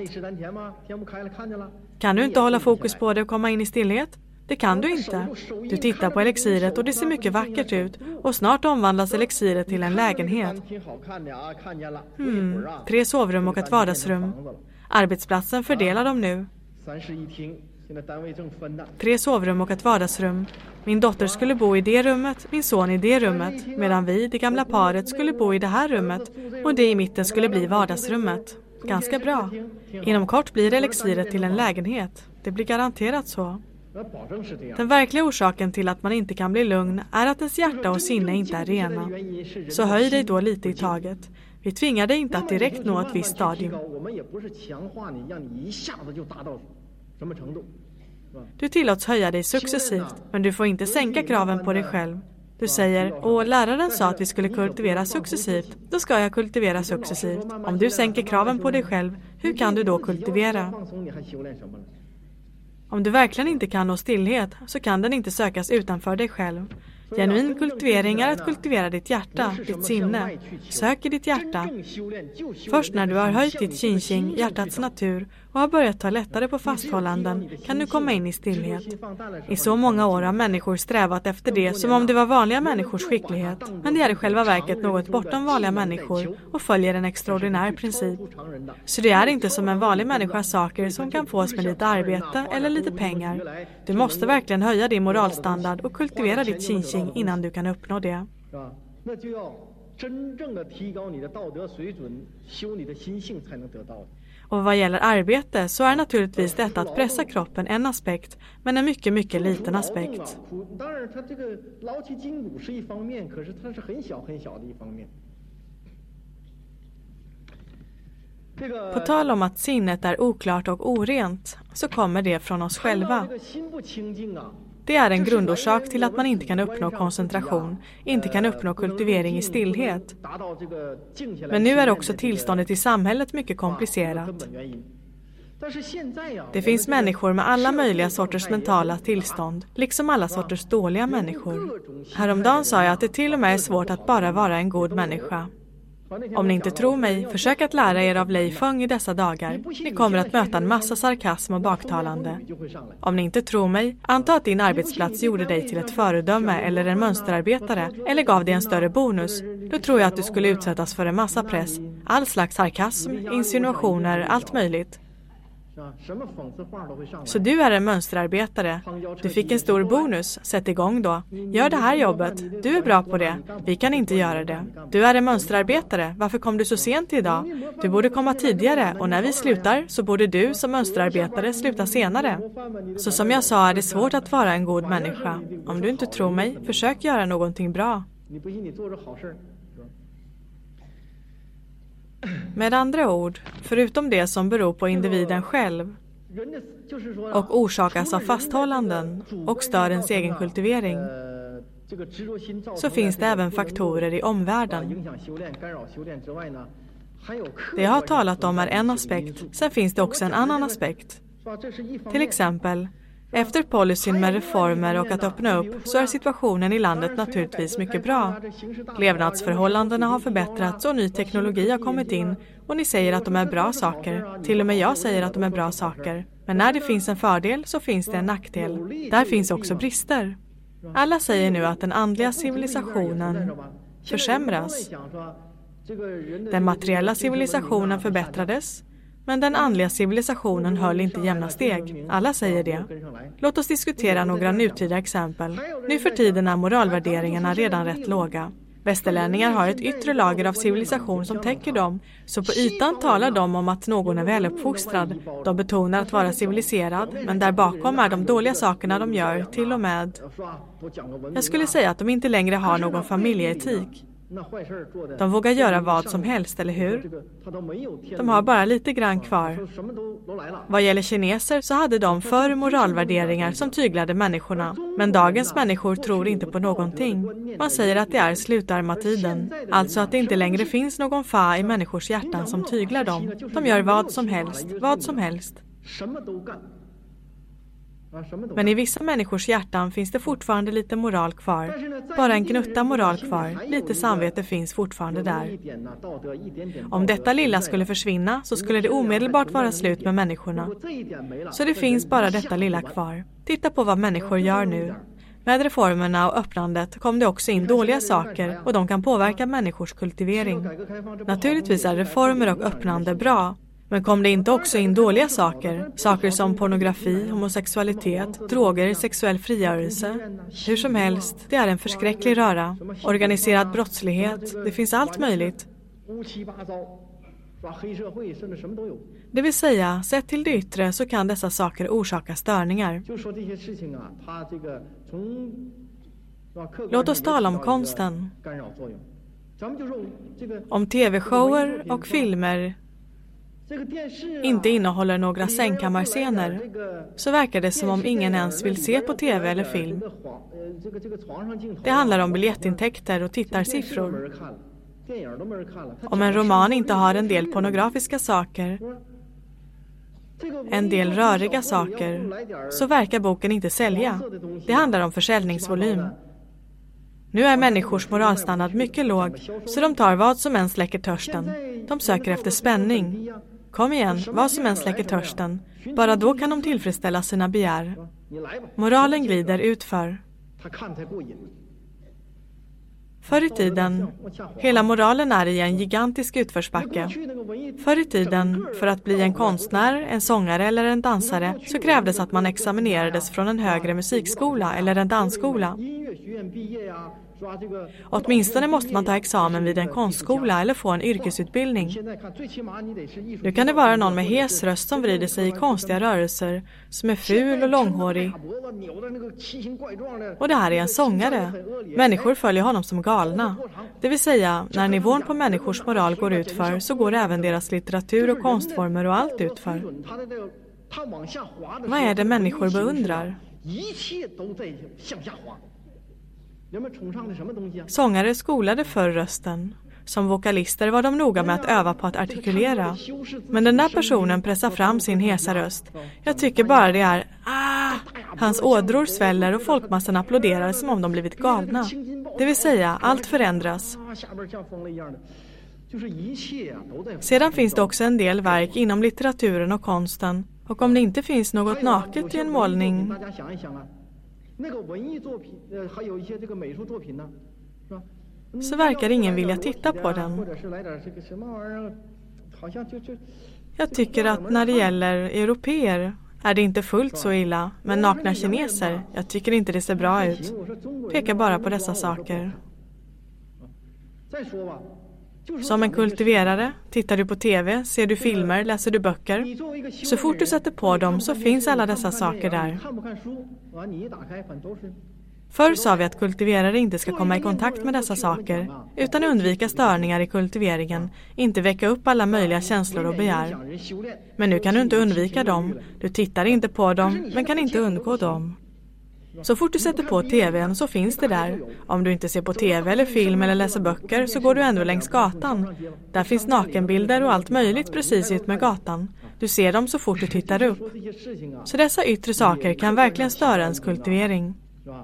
Kan du inte hålla fokus på det och komma in i stillhet? Det kan du inte. Du tittar på elixiret och det ser mycket vackert ut och snart omvandlas elixiret till en lägenhet. 3 sovrum och ett vardagsrum. Arbetsplatsen fördelar dem nu. 3 sovrum och ett vardagsrum. Min dotter skulle bo i det rummet, min son i det rummet, medan vi, det gamla paret, skulle bo i det här rummet och det i mitten skulle bli vardagsrummet. Ganska bra. Inom kort blir elixiret till en lägenhet. Det blir garanterat så. Den verkliga orsaken till att man inte kan bli lugn är att ens hjärta och sinne inte är rena. Så höj dig då lite i taget. Vi tvingar dig inte att direkt nå ett visst stadium. Du tillåts höja dig successivt, men du får inte sänka kraven på dig själv. Du säger, åh, läraren sa att vi skulle kultivera successivt. Då ska jag kultivera successivt. Om du sänker kraven på dig själv, hur kan du då kultivera? Om du verkligen inte kan nå stillhet så kan den inte sökas utanför dig själv. Genuin kultivering är att kultivera ditt hjärta, ditt sinne. Sök i ditt hjärta. Först när du har höjt ditt qinqing, hjärtats natur, och har börjat ta lättare på fasthållanden kan du komma in i stillhet. I så många år har människor strävat efter det som om det var vanliga människors skicklighet. Men det är i själva verket något bortom vanliga människor och följer en extraordinär princip. Så det är inte som en vanlig människa saker som kan fås med lite arbete eller lite pengar. Du måste verkligen höja din moralstandard och kultivera ditt qinqing innan du kan uppnå det. Och vad gäller arbete så är naturligtvis detta att pressa kroppen en aspekt, men en mycket, mycket liten aspekt. På tal om att sinnet är oklart och orent så kommer det från oss själva. Det är en grundorsak till att man inte kan uppnå koncentration, inte kan uppnå kultivering i stillhet. Men nu är också tillståndet i samhället mycket komplicerat. Det finns människor med alla möjliga sorters mentala tillstånd, liksom alla sorters dåliga människor. Häromdagen sa jag att det till och med är svårt att bara vara en god människa. Om ni inte tror mig, försök att lära er av Lei Feng i dessa dagar. Ni kommer att möta en massa sarkasm och baktalande. Om ni inte tror mig, anta att din arbetsplats gjorde dig till ett föredöme eller en mönsterarbetare eller gav dig en större bonus. Då tror jag att du skulle utsättas för en massa press. All slags sarkasm, insinuationer, allt möjligt. Så du är en mönsterarbetare. Du fick en stor bonus. Sätt igång då. Gör det här jobbet. Du är bra på det. Vi kan inte göra det. Du är en mönsterarbetare. Varför kom du så sent idag? Du borde komma tidigare och när vi slutar så borde du som mönsterarbetare sluta senare. Så som jag sa är det svårt att vara en god människa. Om du inte tror mig, försök göra någonting bra. Med andra ord, förutom det som beror på individen själv och orsakas av fasthållanden och stör ens egen kultivering, så finns det även faktorer i omvärlden. Det jag har talat om är en aspekt, sen finns det också en annan aspekt. Till exempel, efter policyn med reformer och att öppna upp så är situationen i landet naturligtvis mycket bra. Levnadsförhållandena har förbättrats och ny teknologi har kommit in och ni säger att de är bra saker. Till och med jag säger att de är bra saker. Men när det finns en fördel så finns det en nackdel. Där finns också brister. Alla säger nu att den andliga civilisationen försämras. Den materiella civilisationen förbättrades. Men den andliga civilisationen höll inte jämna steg. Alla säger det. Låt oss diskutera några nutida exempel. Nu för tiden är moralvärderingarna redan rätt låga. Västerlänningar har ett yttre lager av civilisation som täcker dem. Så på ytan talar de om att någon är väluppfostrad. De betonar att vara civiliserad. Men där bakom är de dåliga sakerna de gör till och med. Jag skulle säga att de inte längre har någon familjeetik. De vågar göra vad som helst, eller hur? De har bara lite grann kvar. Vad gäller kineser så hade de förr moralvärderingar som tyglade människorna. Men dagens människor tror inte på någonting. Man säger att det är slutarmatiden. Alltså att det inte längre finns någon fa i människors hjärtan som tyglar dem. De gör vad som helst, vad som helst. Men i vissa människors hjärtan finns det fortfarande lite moral kvar. Bara en gnutta moral kvar. Lite samvete finns fortfarande där. Om detta lilla skulle försvinna så skulle det omedelbart vara slut med människorna. Så det finns bara detta lilla kvar. Titta på vad människor gör nu. Med reformerna och öppnandet kom det också in dåliga saker och de kan påverka människors kultivering. Naturligtvis är reformer och öppnande bra. Men kom det inte också in dåliga saker? Saker som pornografi, homosexualitet, droger, sexuell frigörelse. Hur som helst, det är en förskräcklig röra. Organiserad brottslighet, det finns allt möjligt. Det vill säga, sett till det yttre så kan dessa saker orsaka störningar. Låt oss tala om konsten. Om tv-shower och filmer inte innehåller några sängkammarscener så verkar det som om ingen ens vill se på tv eller film. Det handlar om biljettintäkter och tittarsiffror. Om en roman inte har en del pornografiska saker, en del röriga saker, så verkar boken inte sälja. Det handlar om försäljningsvolym. Nu är människors moralstandard mycket låg, så de tar vad som än släcker törsten. De söker efter spänning. Kom igen, vad som än släcker törsten. Bara då kan de tillfredsställa sina begär. Moralen glider utför. Förr i tiden, hela moralen är i en gigantisk utförsbacke. Förr i tiden, för att bli en konstnär, en sångare eller en dansare, så krävdes att man examinerades från en högre musikskola eller en dansskola. Åtminstone måste man ta examen vid en konstskola eller få en yrkesutbildning. Nu kan det vara någon med hes röst som vrider sig i konstiga rörelser, som är ful och långhårig. Och det här är en sångare. Människor följer honom som galna. Det vill säga, när nivån på människors moral går utför så går även deras litteratur och konstformer och allt utför. Vad är det människor beundrar? Sångare skolade för rösten. Som vokalister var de noga med att öva på att artikulera. Men den där personen pressar fram sin hesa röst. Jag tycker bara det är Hans ådror sväller och folkmassan applåderar som om de blivit galna. Det vill säga, allt förändras. Sedan finns det också en del verk inom litteraturen och konsten. Och om det inte finns något naket i en målning, så verkar ingen vilja titta på den. Jag tycker att när det gäller europeer är det inte fullt så illa, men nakna kineser, jag tycker inte det ser bra ut. Pekar bara på dessa saker. Som en kultiverare, tittar du på tv, ser du filmer, läser du böcker. Så fort du sätter på dem så finns alla dessa saker där. Förr sa vi att kultiverare inte ska komma i kontakt med dessa saker, utan undvika störningar i kultiveringen, inte väcka upp alla möjliga känslor och begär. Men nu kan du inte undvika dem, du tittar inte på dem, men kan inte undgå dem. Så fort du sätter på tvn så finns det där. Om du inte ser på tv eller film eller läser böcker så går du ändå längs gatan. Där finns nakenbilder och allt möjligt precis ut med gatan. Du ser dem så fort du tittar upp. Så dessa yttre saker kan verkligen störa ens kultivering.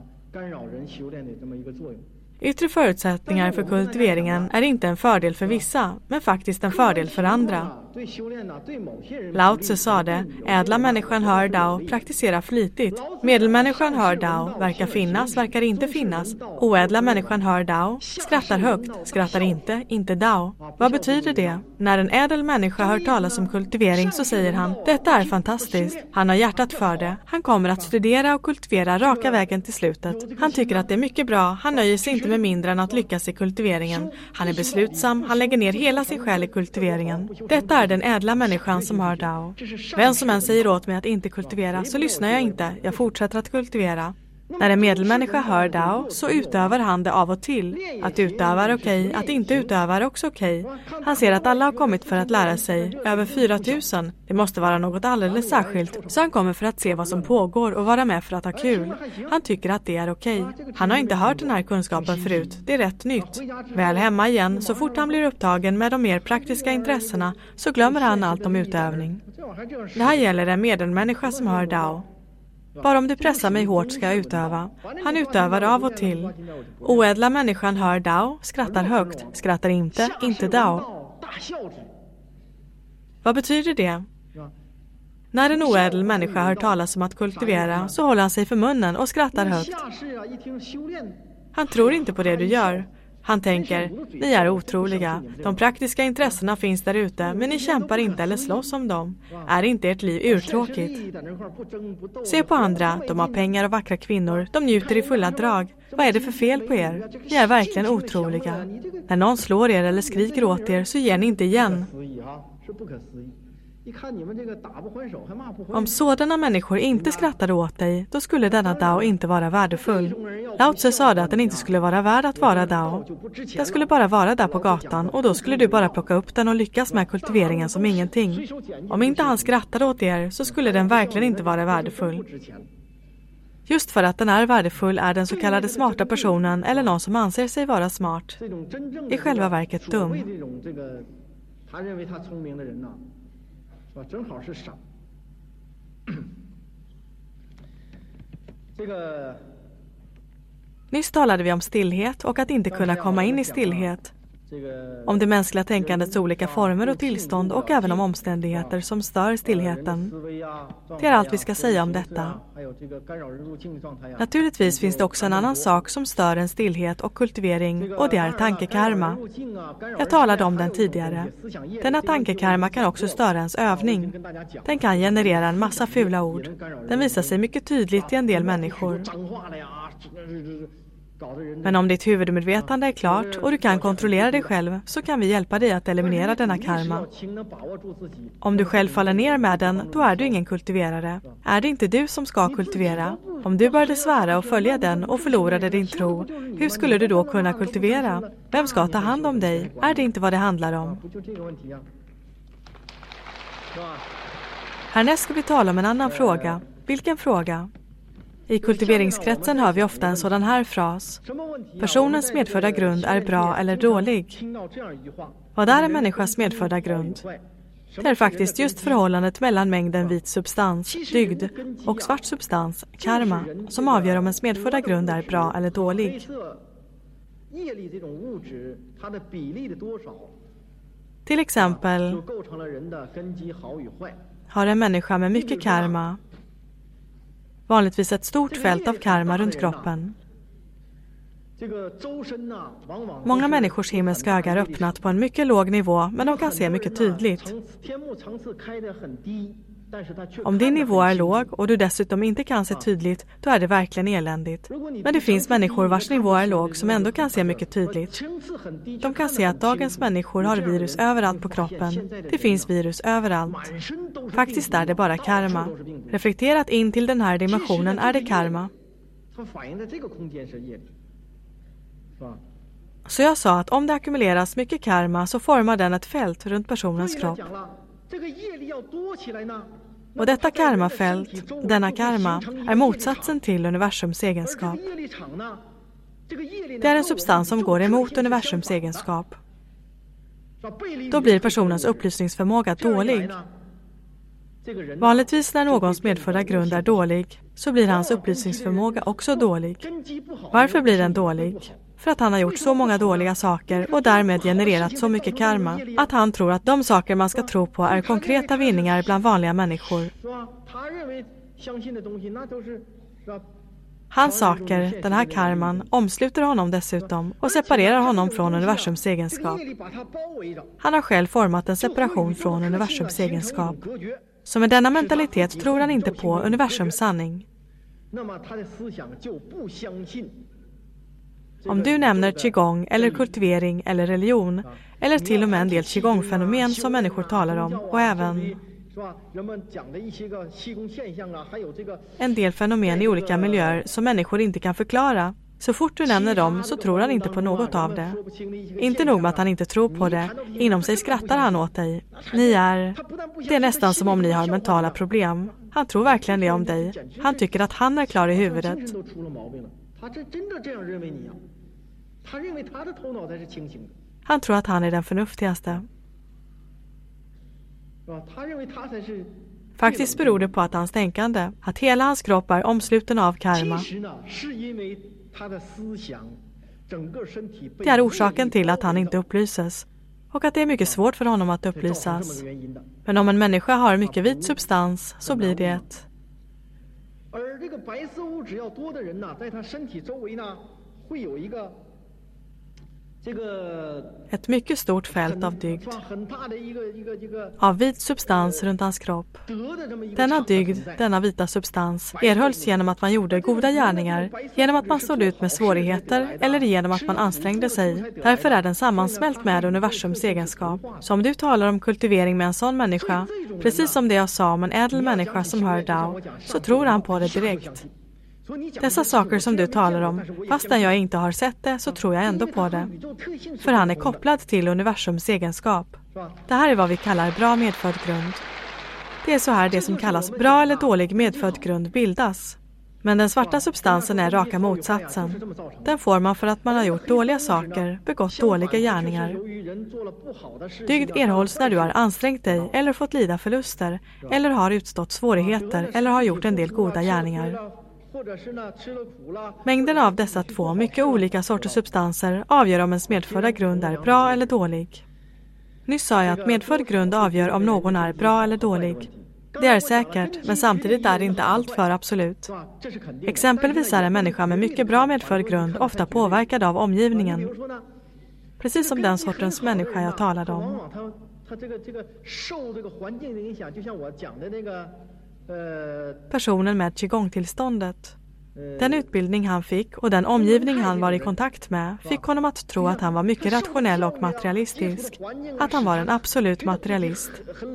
Yttre förutsättningar för kultiveringen är inte en fördel för vissa, men faktiskt en fördel för andra. Lao Tzu sa det, ädla människan hör Dao, praktisera flitigt. Medelmänniskan hör Dao, verkar finnas, verkar inte finnas. Oädla människan hör Dao, skrattar högt, skrattar inte Dao. Vad betyder det? När en ädel människa hör talas om kultivering så säger han, detta är fantastiskt. Han har hjärtat för det. Han kommer att studera och kultivera raka vägen till slutet. Han tycker att det är mycket bra, han nöjer sig inte med mindre än att lyckas i kultiveringen. Han är beslutsam, han lägger ner hela sin själ i kultiveringen. Detta är den ädla människan som hör Dao. Vem som än säger åt mig att inte kultivera så lyssnar jag inte, jag fortsätter att kultivera. När en medelmänniska hör Dao så utövar han det av och till. Att utöva är okej, att inte utöva är också okej. Han ser att alla har kommit för att lära sig, över 4000. Det måste vara något alldeles särskilt, så han kommer för att se vad som pågår och vara med för att ha kul. Han tycker att det är okej. Han har inte hört den här kunskapen förut, det är rätt nytt. Väl hemma igen, så fort han blir upptagen med de mer praktiska intressena så glömmer han allt om utövning. Det här gäller en medelmänniska som hör Dao. Bara om du pressar mig hårt ska jag utöva. Han utövar av och till. Oädla människan hör Dao, skrattar högt, skrattar inte Dao. Vad betyder det? När en oädel människa hör talas om att kultivera så håller han sig för munnen och skrattar högt. Han tror inte på det du gör. Han tänker, ni är otroliga. De praktiska intressena finns där ute, men ni kämpar inte eller slåss om dem. Är inte ert liv urtråkigt? Se på andra, de har pengar och vackra kvinnor, de njuter i fulla drag. Vad är det för fel på er? Ni är verkligen otroliga. När någon slår er eller skriker åt er så ger ni inte igen. Om sådana människor inte skrattade åt dig, då skulle denna Dao inte vara värdefull. Lao Tzu sa att den inte skulle vara värd att vara Dao. Den skulle bara vara där på gatan och då skulle du bara plocka upp den och lyckas med kultiveringen som ingenting. Om inte han skrattade åt er så skulle den verkligen inte vara värdefull. Just för att den är värdefull är den så kallade smarta personen eller någon som anser sig vara smart i själva verket dum. Nyss talade vi om stillhet och att inte kunna komma in i stillhet. Om det mänskliga tänkandets olika former och tillstånd och även om omständigheter som stör stillheten. Det är allt vi ska säga om detta. Naturligtvis finns det också en annan sak som stör en stillhet och kultivering och det är tankekarma. Jag talade om den tidigare. Denna tankekarma kan också störa ens övning. Den kan generera en massa fula ord. Den visar sig mycket tydligt i en del människor. Men om ditt huvudmedvetande är klart och du kan kontrollera dig själv så kan vi hjälpa dig att eliminera denna karma. Om du själv faller ner med den, då är du ingen kultiverare. Är det inte du som ska kultivera? Om du började svära och följa den och förlorade din tro, hur skulle du då kunna kultivera? Vem ska ta hand om dig? Är det inte vad det handlar om? Härnäst ska vi tala om en annan fråga. Vilken fråga? I kultiveringskretsen hör vi ofta en sådan här fras. Personens medfödda grund är bra eller dålig. Vad är en människas medfödda grund? Det är faktiskt just förhållandet mellan mängden vit substans, dygd, och svart substans, karma, som avgör om ens medfödda grund är bra eller dålig. Till exempel har en människa med mycket karma vanligtvis ett stort fält av karma runt kroppen. Många människors himmelska öga är öppnat på en mycket låg nivå, men de kan se mycket tydligt. Om din nivå är låg och du dessutom inte kan se tydligt, då är det verkligen eländigt. Men det finns människor vars nivå är låg som ändå kan se mycket tydligt. De kan se att dagens människor har virus överallt på kroppen. Det finns virus överallt. Faktiskt är det bara karma. Reflekterat in till den här dimensionen är det karma. Så jag sa att om det ackumuleras mycket karma så formar den ett fält runt personens kropp. Och detta karmafält, denna karma, är motsatsen till universums egenskap. Det är en substans som går emot universums egenskap. Då blir personens upplysningsförmåga dålig. Vanligtvis när någons medfödda grund är dålig så blir hans upplysningsförmåga också dålig. Varför blir den dålig? För att han har gjort så många dåliga saker och därmed genererat så mycket karma att han tror att de saker man ska tro på är konkreta vinningar bland vanliga människor. Hans saker, den här karman, omsluter honom dessutom och separerar honom från universums egenskap. Han har själv format en separation från universums egenskap. Så med denna mentalitet tror han inte på universums sanning. Om du nämner qigong eller kultivering eller religion eller till och med en del qigong-fenomen som människor talar om och även en del fenomen i olika miljöer som människor inte kan förklara. Så fort du nämner dem så tror han inte på något av det. Inte nog med att han inte tror på det, inom sig skrattar han åt dig. Det är nästan som om ni har mentala problem. Han tror verkligen det om dig. Han tycker att han är klar i huvudet. Han tror att han är den förnuftigaste. Faktiskt beror det på att hans tänkande, att hela hans kropp är omsluten av karma. Det är orsaken till att han inte upplyses och att det är mycket svårt för honom att upplysas. Men om en människa har mycket vit substans så blir det ett. Ett mycket stort fält av dygd, av vit substans runt hans kropp. Denna dygd, denna vita substans, erhölls genom att man gjorde goda gärningar, genom att man stod ut med svårigheter eller genom att man ansträngde sig. Därför är den sammansmält med universums egenskap. Så om du talar om kultivering med en sån människa, precis som det jag sa om en ädel människa som hör Dao, så tror han på det direkt. Dessa saker som du talar om, fastän jag inte har sett det så tror jag ändå på det. För han är kopplad till universums egenskap. Det här är vad vi kallar bra medfödd grund. Det är så här det som kallas bra eller dålig medfödd grund bildas. Men den svarta substansen är raka motsatsen. Den får man för att man har gjort dåliga saker, begått dåliga gärningar. Dygd erhålls när du har ansträngt dig eller fått lida förluster, eller har utstått svårigheter eller har gjort en del goda gärningar. Mängden av dessa två mycket olika sorters substanser avgör om ens medfödda grund är bra eller dålig. Nyss sa jag att medfödd grund avgör om någon är bra eller dålig. Det är säkert, men samtidigt är det inte allt för absolut. Exempelvis är en människa med mycket bra medfödd grund ofta påverkad av omgivningen. Precis som den sortens människa jag talade om. Personen med qigong-tillståndet. Den utbildning han fick och den omgivning han var i kontakt med fick honom att tro att han var mycket rationell och materialistisk. Att han var en absolut materialist.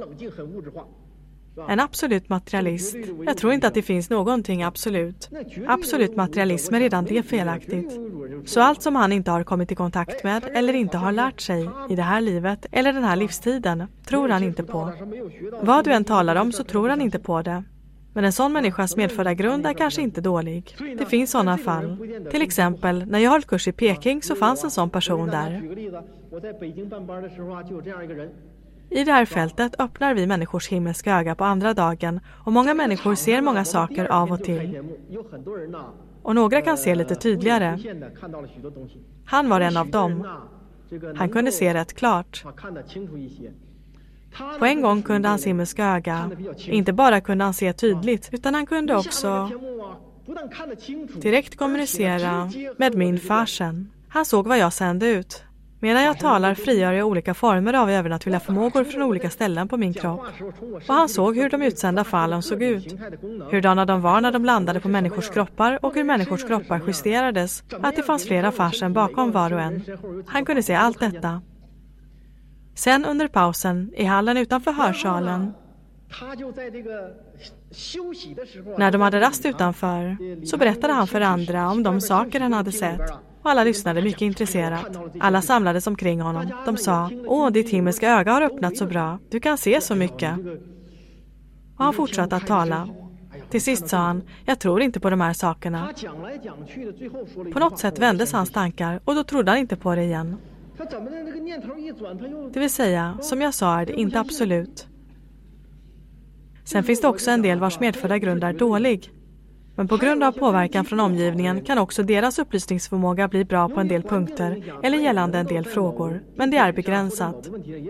En absolut materialist. Jag tror inte att det finns någonting absolut. Absolut materialism är redan det felaktigt. Så allt som han inte har kommit i kontakt med eller inte har lärt sig i det här livet eller den här livstiden tror han inte på. Vad du än talar om så tror han inte på det. Men en sån människas medfödda grund är kanske inte dålig. Det finns sådana fall. Till exempel, när jag höll kurs i Peking så fanns en sån person där. I det här fältet öppnar vi människors himmelska öga på andra dagen och många människor ser många saker av och till. Och några kan se lite tydligare. Han var en av dem. Han kunde se rätt klart. På en gång kunde hans himmelska öga, inte bara kunde han se tydligt, utan han kunde också direkt kommunicera med min farsen. Han såg vad jag sände ut. Medan jag talar frigör jag olika former av övernaturliga förmågor från olika ställen på min kropp. Och han såg hur de utsända fallen såg ut. Hurdana de var när de landade på människors kroppar och hur människors kroppar justerades. Att det fanns flera farsen bakom var och en. Han kunde se allt detta. Sen under pausen i hallen utanför hörsalen, när de hade rast utanför, så berättade han för andra om de saker han hade sett. Och alla lyssnade mycket intresserat. Alla samlades omkring honom. De sa, åh, ditt himmelska öga har öppnat så bra. Du kan se så mycket. Och han fortsatte att tala. Till sist sa han, jag tror inte på de här sakerna. På något sätt vändes hans tankar och då trodde han inte på det igen. Det vill säga, som jag sa är det inte absolut. Sen finns det också en del vars medfödda grund är dålig. Men på grund av påverkan från omgivningen kan också deras upplysningsförmåga bli bra på en del punkter eller gällande en del frågor, men det är begränsat.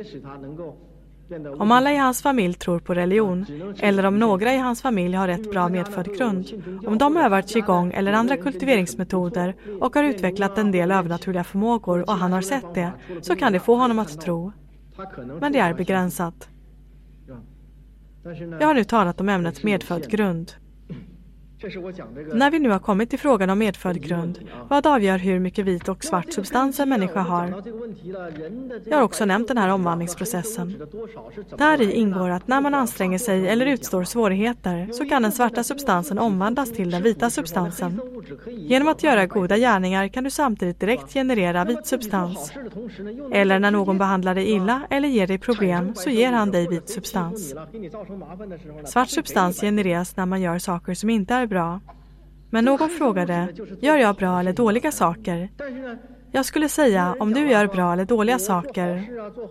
Om alla i hans familj tror på religion, eller om några i hans familj har rätt bra medfödd grund, om de övar qigong eller andra kultiveringsmetoder och har utvecklat en del övernaturliga förmågor och han har sett det, så kan det få honom att tro. Men det är begränsat. Jag har nu talat om ämnet medfödd grund. När vi nu har kommit till frågan om medfödd grund, vad avgör hur mycket vit och svart substans en människa har? Jag har också nämnt den här omvandlingsprocessen. Där i ingår att när man anstränger sig eller utstår svårigheter så kan den svarta substansen omvandlas till den vita substansen. Genom att göra goda gärningar kan du samtidigt direkt generera vit substans. Eller när någon behandlar dig illa eller ger dig problem så ger han dig vit substans. Svart substans genereras när man gör saker som inte är bra. Men någon frågade, gör jag bra eller dåliga saker? Jag skulle säga, om du gör bra eller dåliga saker.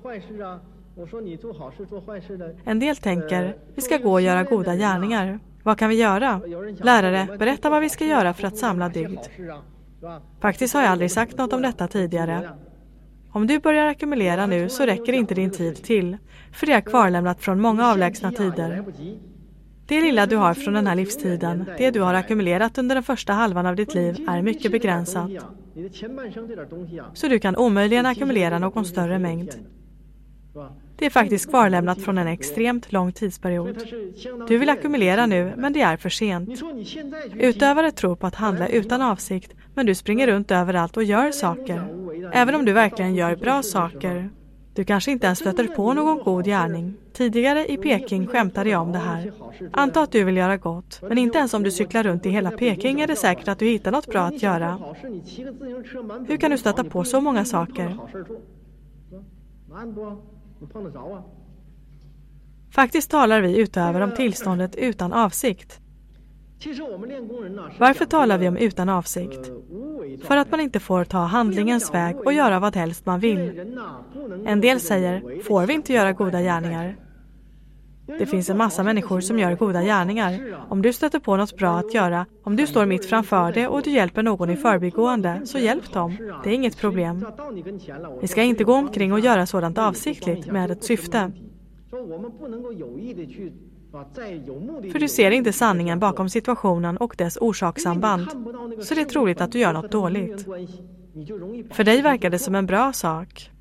En del tänker, vi ska gå och göra goda gärningar. Vad kan vi göra? Lärare, berätta vad vi ska göra för att samla dygd. Faktiskt har jag aldrig sagt något om detta tidigare. Om du börjar ackumulera nu så räcker inte din tid till, för det är kvarlämnat från många avlägsna tider. Det lilla du har från den här livstiden, det du har ackumulerat under den första halvan av ditt liv, är mycket begränsat. Så du kan omöjligen ackumulera någon större mängd. Det är faktiskt kvarlämnat från en extremt lång tidsperiod. Du vill ackumulera nu, men det är för sent. Utövare tror på att handla utan avsikt, men du springer runt överallt och gör saker. Även om du verkligen gör bra saker. Du kanske inte ens stöter på någon god gärning. Tidigare i Peking skämtade jag om det här. Anta att du vill göra gott, men inte ens om du cyklar runt i hela Peking är det säkert att du hittar något bra att göra. Hur kan du stöta på så många saker? Faktiskt talar vi utövare om tillståndet utan avsikt. Varför talar vi om utan avsikt? För att man inte får ta handlingens väg och göra vad helst man vill. En del säger, får vi inte göra goda gärningar? Det finns en massa människor som gör goda gärningar. Om du stöter på något bra att göra, om du står mitt framför det och du hjälper någon i förbigående, så hjälp dem. Det är inget problem. Vi ska inte gå omkring och göra sådant avsiktligt med ett syfte. För du ser inte sanningen bakom situationen och dess orsakssamband. Så det är troligt att du gör något dåligt. För dig verkar det som en bra sak.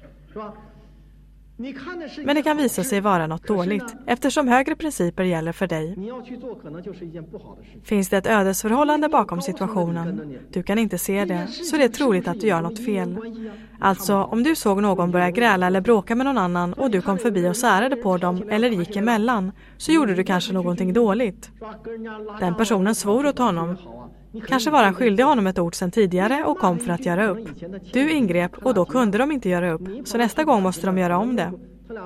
Men det kan visa sig vara något dåligt, eftersom högre principer gäller för dig. Finns det ett ödesförhållande bakom situationen? Du kan inte se det, så det är troligt att du gör något fel. Alltså, om du såg någon börja gräla eller bråka med någon annan och du kom förbi och särade på dem eller gick emellan, så gjorde du kanske någonting dåligt. Den personen svor åt honom. Kanske var han skyldig honom ett ord sedan tidigare och kom för att göra upp. Du ingrep och då kunde de inte göra upp, så nästa gång måste de göra om det.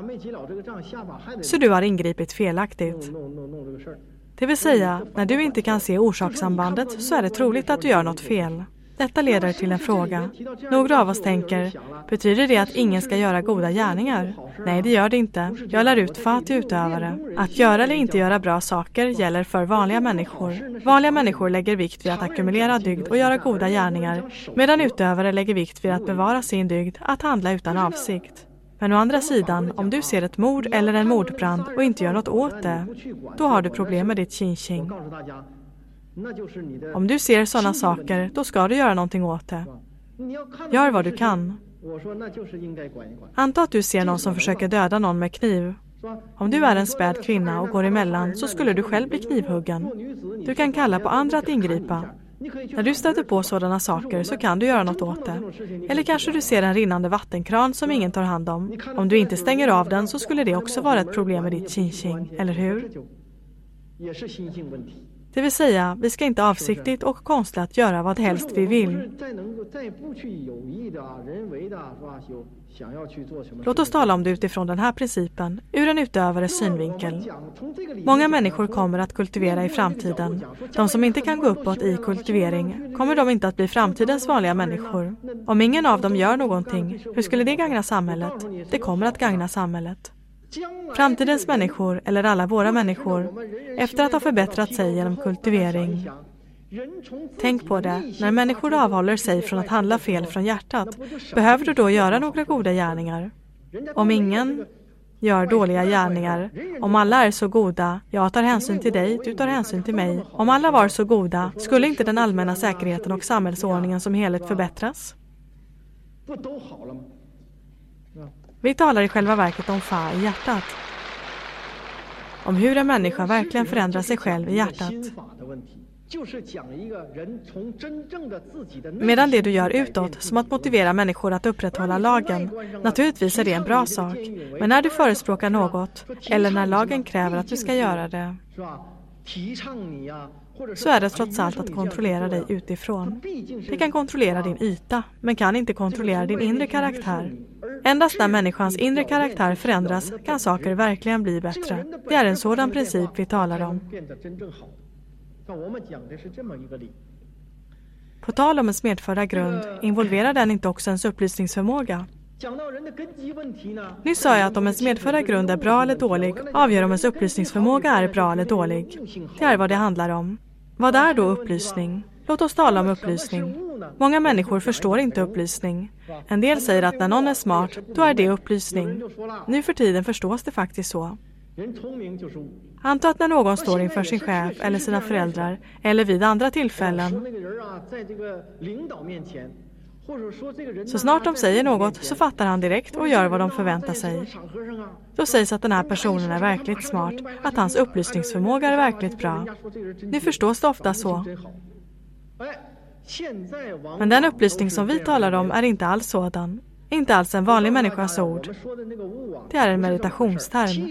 Så du har ingripit felaktigt. Det vill säga, när du inte kan se orsakssambandet så är det troligt att du gör något fel. Detta leder till en fråga. Några av oss tänker, betyder det att ingen ska göra goda gärningar? Nej, det gör det inte. Jag lär ut till utövare. Att göra eller inte göra bra saker gäller för vanliga människor. Vanliga människor lägger vikt vid att ackumulera dygd och göra goda gärningar, medan utövare lägger vikt vid att bevara sin dygd, att handla utan avsikt. Men å andra sidan, om du ser ett mord eller en mordbrand och inte gör något åt det, då har du problem med ditt qingqing. Om du ser sådana saker, då ska du göra någonting åt det. Gör vad du kan. Anta att du ser någon som försöker döda någon med kniv. Om du är en späd kvinna och går emellan så skulle du själv bli knivhuggen. Du kan kalla på andra att ingripa. När du stöter på sådana saker så kan du göra något åt det. Eller kanske du ser en rinnande vattenkran som ingen tar hand om. Om du inte stänger av den så skulle det också vara ett problem med ditt qingqing, eller hur? Det vill säga, vi ska inte avsiktligt och konstlat göra vad helst vi vill. Låt oss tala om det utifrån den här principen, ur en utövares synvinkel. Många människor kommer att kultivera i framtiden. De som inte kan gå uppåt i kultivering, kommer de inte att bli framtidens vanliga människor. Om ingen av dem gör någonting, hur skulle det gagna samhället? Det kommer att gagna samhället. Framtidens människor, eller alla våra människor, efter att ha förbättrat sig genom kultivering. Tänk på det, när människor avhåller sig från att handla fel från hjärtat, behöver du då göra några goda gärningar? Om ingen gör dåliga gärningar, om alla är så goda, jag tar hänsyn till dig, du tar hänsyn till mig. Om alla var så goda, skulle inte den allmänna säkerheten och samhällsordningen som helhet förbättras? Vi talar i själva verket om fa i hjärtat. Om hur en människa verkligen förändrar sig själv i hjärtat. Medan det du gör utåt, som att motivera människor att upprätthålla lagen, naturligtvis är det en bra sak. Men när du förespråkar något, eller när lagen kräver att du ska göra det, så är det trots allt att kontrollera dig utifrån. Det kan kontrollera din yta, men kan inte kontrollera din inre karaktär. Endast när människans inre karaktär förändras kan saker verkligen bli bättre. Det är en sådan princip vi talar om. På tal om ens medfödda grund, involverar den inte också ens upplysningsförmåga? Nu sa jag att om ens medfödda grund är bra eller dålig, avgör om ens upplysningsförmåga är bra eller dålig. Det är vad det handlar om. Vad är då upplysning? Låt oss tala om upplysning. Många människor förstår inte upplysning. En del säger att när någon är smart, då är det upplysning. Nu för tiden förstås det faktiskt så. Anta att när någon står inför sin chef eller sina föräldrar, eller vid andra tillfällen, så snart de säger något så fattar han direkt och gör vad de förväntar sig. Då sägs att den här personen är verkligt smart, att hans upplysningsförmåga är verkligt bra. Nu förstås det ofta så. Men den upplysning som vi talar om är inte alls sådan. Inte alls en vanlig människas ord. Det är en meditationsterm.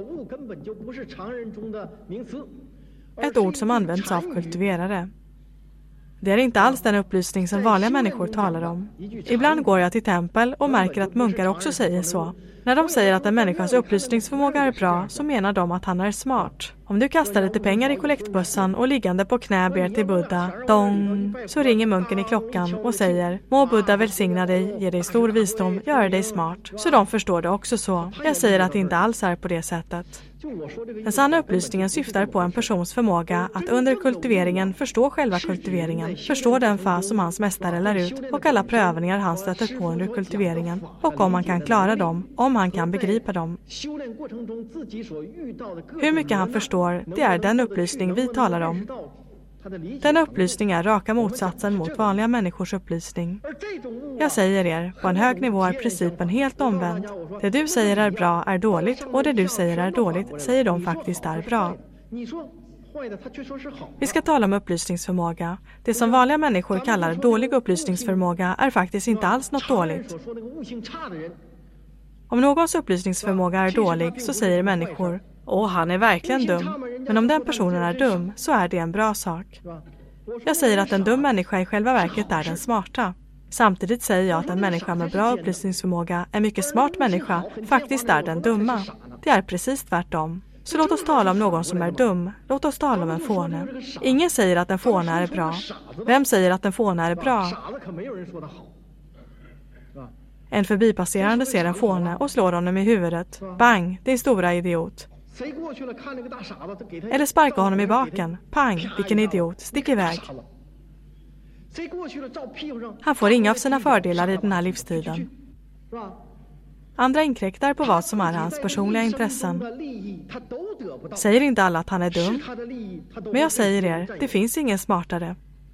Ett ord som används av kultiverare. Det är inte alls den upplysning som vanliga människor talar om. Ibland går jag till tempel och märker att munkar också säger så. När de säger att en människas upplysningsförmåga är bra så menar de att han är smart. Om du kastar lite pengar i kollektbössan och liggande på knä ber till Buddha, dong, så ringer munken i klockan och säger: må Buddha välsigna dig, ge dig stor visdom, göra dig smart. Så de förstår det också så. Jag säger att det inte alls är på det sättet. Den sanna upplysningen syftar på en persons förmåga att under kultiveringen förstå själva kultiveringen, förstå den fas som hans mästare lär ut och alla prövningar han stöter på under kultiveringen och om han kan klara dem, om han kan begripa dem. Hur mycket han förstår, det är den upplysning vi talar om. Den upplysning är raka motsatsen mot vanliga människors upplysning. Jag säger er, på en hög nivå är principen helt omvänd. Det du säger är bra är dåligt och det du säger är dåligt säger de faktiskt är bra. Vi ska tala om upplysningsförmåga. Det som vanliga människor kallar dålig upplysningsförmåga är faktiskt inte alls något dåligt. Om någons upplysningsförmåga är dålig så säger människor: åh, han är verkligen dum. Men om den personen är dum så är det en bra sak. Jag säger att en dum människa i själva verket är den smarta. Samtidigt säger jag att en människa med bra upplysningsförmåga, en mycket smart människa, faktiskt är den dumma. Det är precis tvärtom. Så låt oss tala om någon som är dum. Låt oss tala om en fåne. Ingen säger att en fåne är bra. Vem säger att en fåne är bra? En förbipasserande ser en fåne och slår honom i huvudet. Bang, din stora idiot. Eller sparka honom i baken. Pang, vilken idiot, stick iväg. Han får inga av sina fördelar i den här livstiden. Andra inkräktar på vad som är hans personliga intressen. Säger inte alla att han är dum? Men jag säger er, det finns ingen smartare.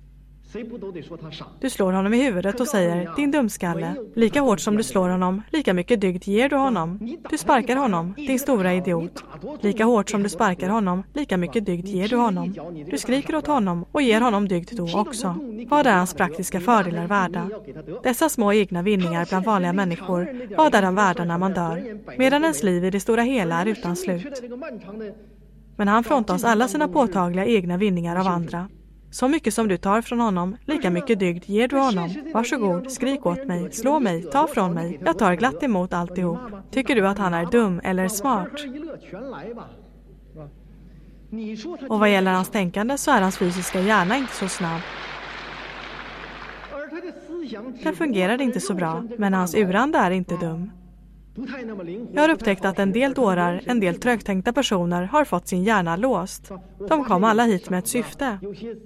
Du slår honom i huvudet och säger: din dumskalle. Lika hårt som du slår honom, lika mycket dygd ger du honom. Du sparkar honom, din stora idiot. Lika hårt som du sparkar honom, lika mycket dygd ger du honom. Du skriker åt honom och ger honom dygd då också. Vad är hans praktiska fördelar värda? Dessa små egna vinningar bland vanliga människor, vad är de värda när man dör? Medan ens liv i det stora hela är utan slut. Men han fråntas alla sina påtagliga egna vinningar av andra. Så mycket som du tar från honom, lika mycket dygd ger du honom. Varsågod, skrik åt mig, slå mig, ta från mig. Jag tar glatt emot alltihop. Tycker du att han är dum eller smart? Och vad gäller hans tänkande så är hans fysiska hjärna inte så snabb. Den fungerar inte så bra, men hans urande är inte dum. Jag har upptäckt att en del dårar, en del trögtänkta personer har fått sin hjärna låst. De kom alla hit med ett syfte.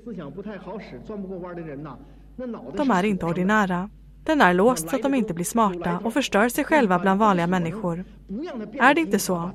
De är inte ordinära. Den är låst så att de inte blir smarta och förstör sig själva bland vanliga människor. Är det inte så?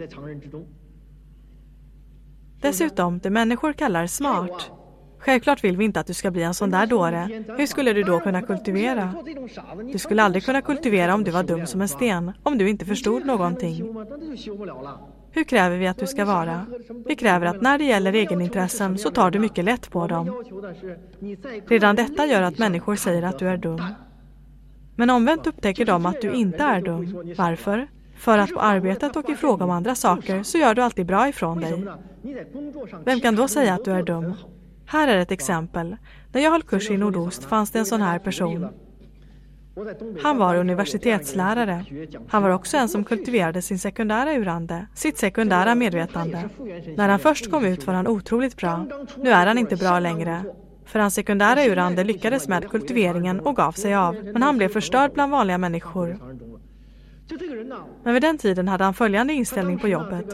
Dessutom, det människor kallar smart. Självklart vill vi inte att du ska bli en sån där dåre. Hur skulle du då kunna kultivera? Du skulle aldrig kunna kultivera om du var dum som en sten, om du inte förstod någonting. Hur kräver vi att du ska vara? Vi kräver att när det gäller egenintressen så tar du mycket lätt på dem. Redan detta gör att människor säger att du är dum. Men omvänt upptäcker de att du inte är dum. Varför? För att på arbetet och i fråga om andra saker så gör du alltid bra ifrån dig. Vem kan då säga att du är dum? Här är ett exempel. När jag höll kurs i Nordost fanns det en sån här person. Han var universitetslärare. Han var också en som kultiverade sin sekundära urande, sitt sekundära medvetande. När han först kom ut var han otroligt bra. Nu är han inte bra längre. För hans sekundära urande lyckades med kultiveringen och gav sig av. Men han blev förstörd bland vanliga människor. Men vid den tiden hade han följande inställning på jobbet.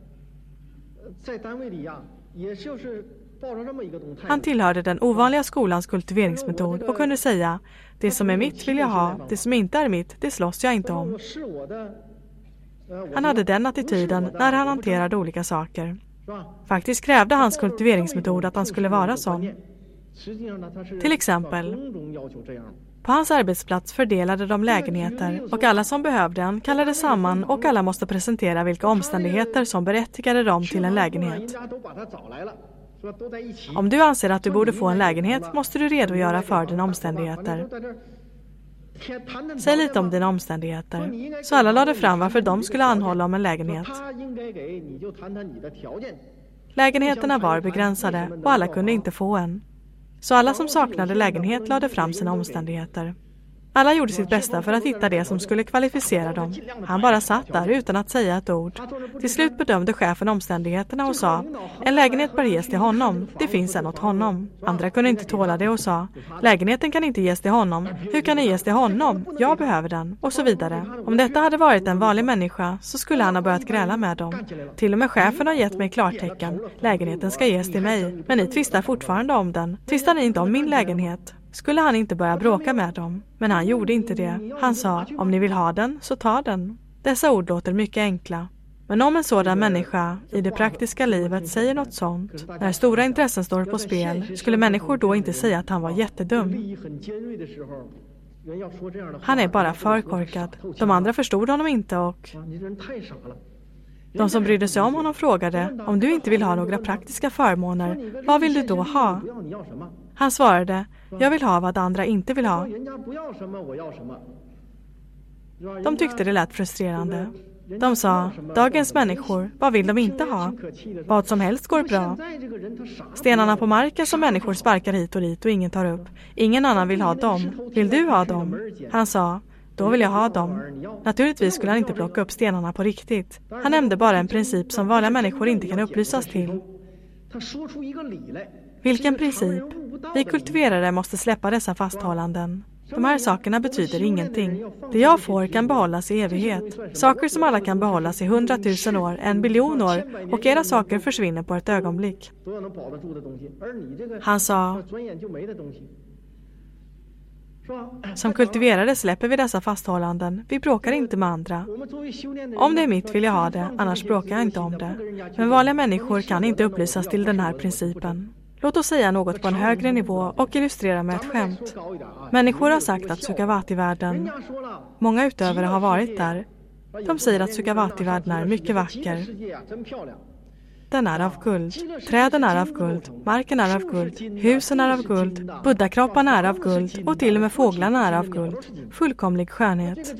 Han tillhörde den ovanliga skolans kultiveringsmetod och kunde säga: det som är mitt vill jag ha, det som inte är mitt, det slåss jag inte om. Han hade den attityden när han hanterade olika saker. Faktiskt krävde hans kultiveringsmetod att han skulle vara sån. Till exempel, på hans arbetsplats fördelade de lägenheter och alla som behövde en kallade samman och alla måste presentera vilka omständigheter som berättigade dem till en lägenhet. Om du anser att du borde få en lägenhet måste du redogöra för dina omständigheter. Säg lite om dina omständigheter. Så alla lade fram varför de skulle anhålla om en lägenhet. Lägenheterna var begränsade och alla kunde inte få en. Så alla som saknade lägenhet lade fram sina omständigheter. Alla gjorde sitt bästa för att hitta det som skulle kvalificera dem. Han bara satt där utan att säga ett ord. Till slut bedömde chefen omständigheterna och sa: en lägenhet bör ges till honom, det finns en åt honom. Andra kunde inte tåla det och sa: lägenheten kan inte ges till honom, hur kan den ges till honom? Jag behöver den, och så vidare. Om detta hade varit en vanlig människa så skulle han ha börjat gräla med dem. Till och med chefen har gett mig klartecken, lägenheten ska ges till mig, men ni tvistar fortfarande om den. Tvistar ni inte om min lägenhet? Skulle han inte börja bråka med dem? Men han gjorde inte det. Han sa: om ni vill ha den, så ta den. Dessa ord låter mycket enkla. Men om en sådan människa i det praktiska livet säger något sånt, när stora intressen står på spel, skulle människor då inte säga att han var jättedum? Han är bara för korkad. De andra förstod honom inte och de som brydde sig om honom frågade: om du inte vill ha några praktiska förmåner, vad vill du då ha? Han svarade: jag vill ha vad andra inte vill ha. De tyckte det lät frustrerande. De sa: dagens människor, vad vill de inte ha? Vad som helst går bra. Stenarna på marken som människor sparkar hit och dit och ingen tar upp. Ingen annan vill ha dem. Vill du ha dem? Han sa: då vill jag ha dem. Naturligtvis skulle han inte plocka upp stenarna på riktigt. Han nämnde bara en princip som vanliga människor inte kan upplysas till. Vilken princip? Vi kultiverare måste släppa dessa fasthållanden. De här sakerna betyder ingenting. Det jag får kan behållas i evighet. Saker som alla kan behållas i 100 000 år, 1 biljon år, och era saker försvinner på ett ögonblick. Han sa: som kultiverare släpper vi dessa fasthållanden. Vi bråkar inte med andra. Om det är mitt vill jag ha det, annars bråkar jag inte om det. Men vanliga människor kan inte upplysas till den här principen. Låt oss säga något på en högre nivå och illustrera med ett skämt. Människor har sagt att Sukhavati-världen, många utövare har varit där. De säger att Sukhavati-världen är mycket vacker. Den är av guld. Träden är av guld. Marken är av guld. Husen är av guld. Buddha-kropparna är av guld. Och till och med fåglarna är av guld. Fullkomlig skönhet.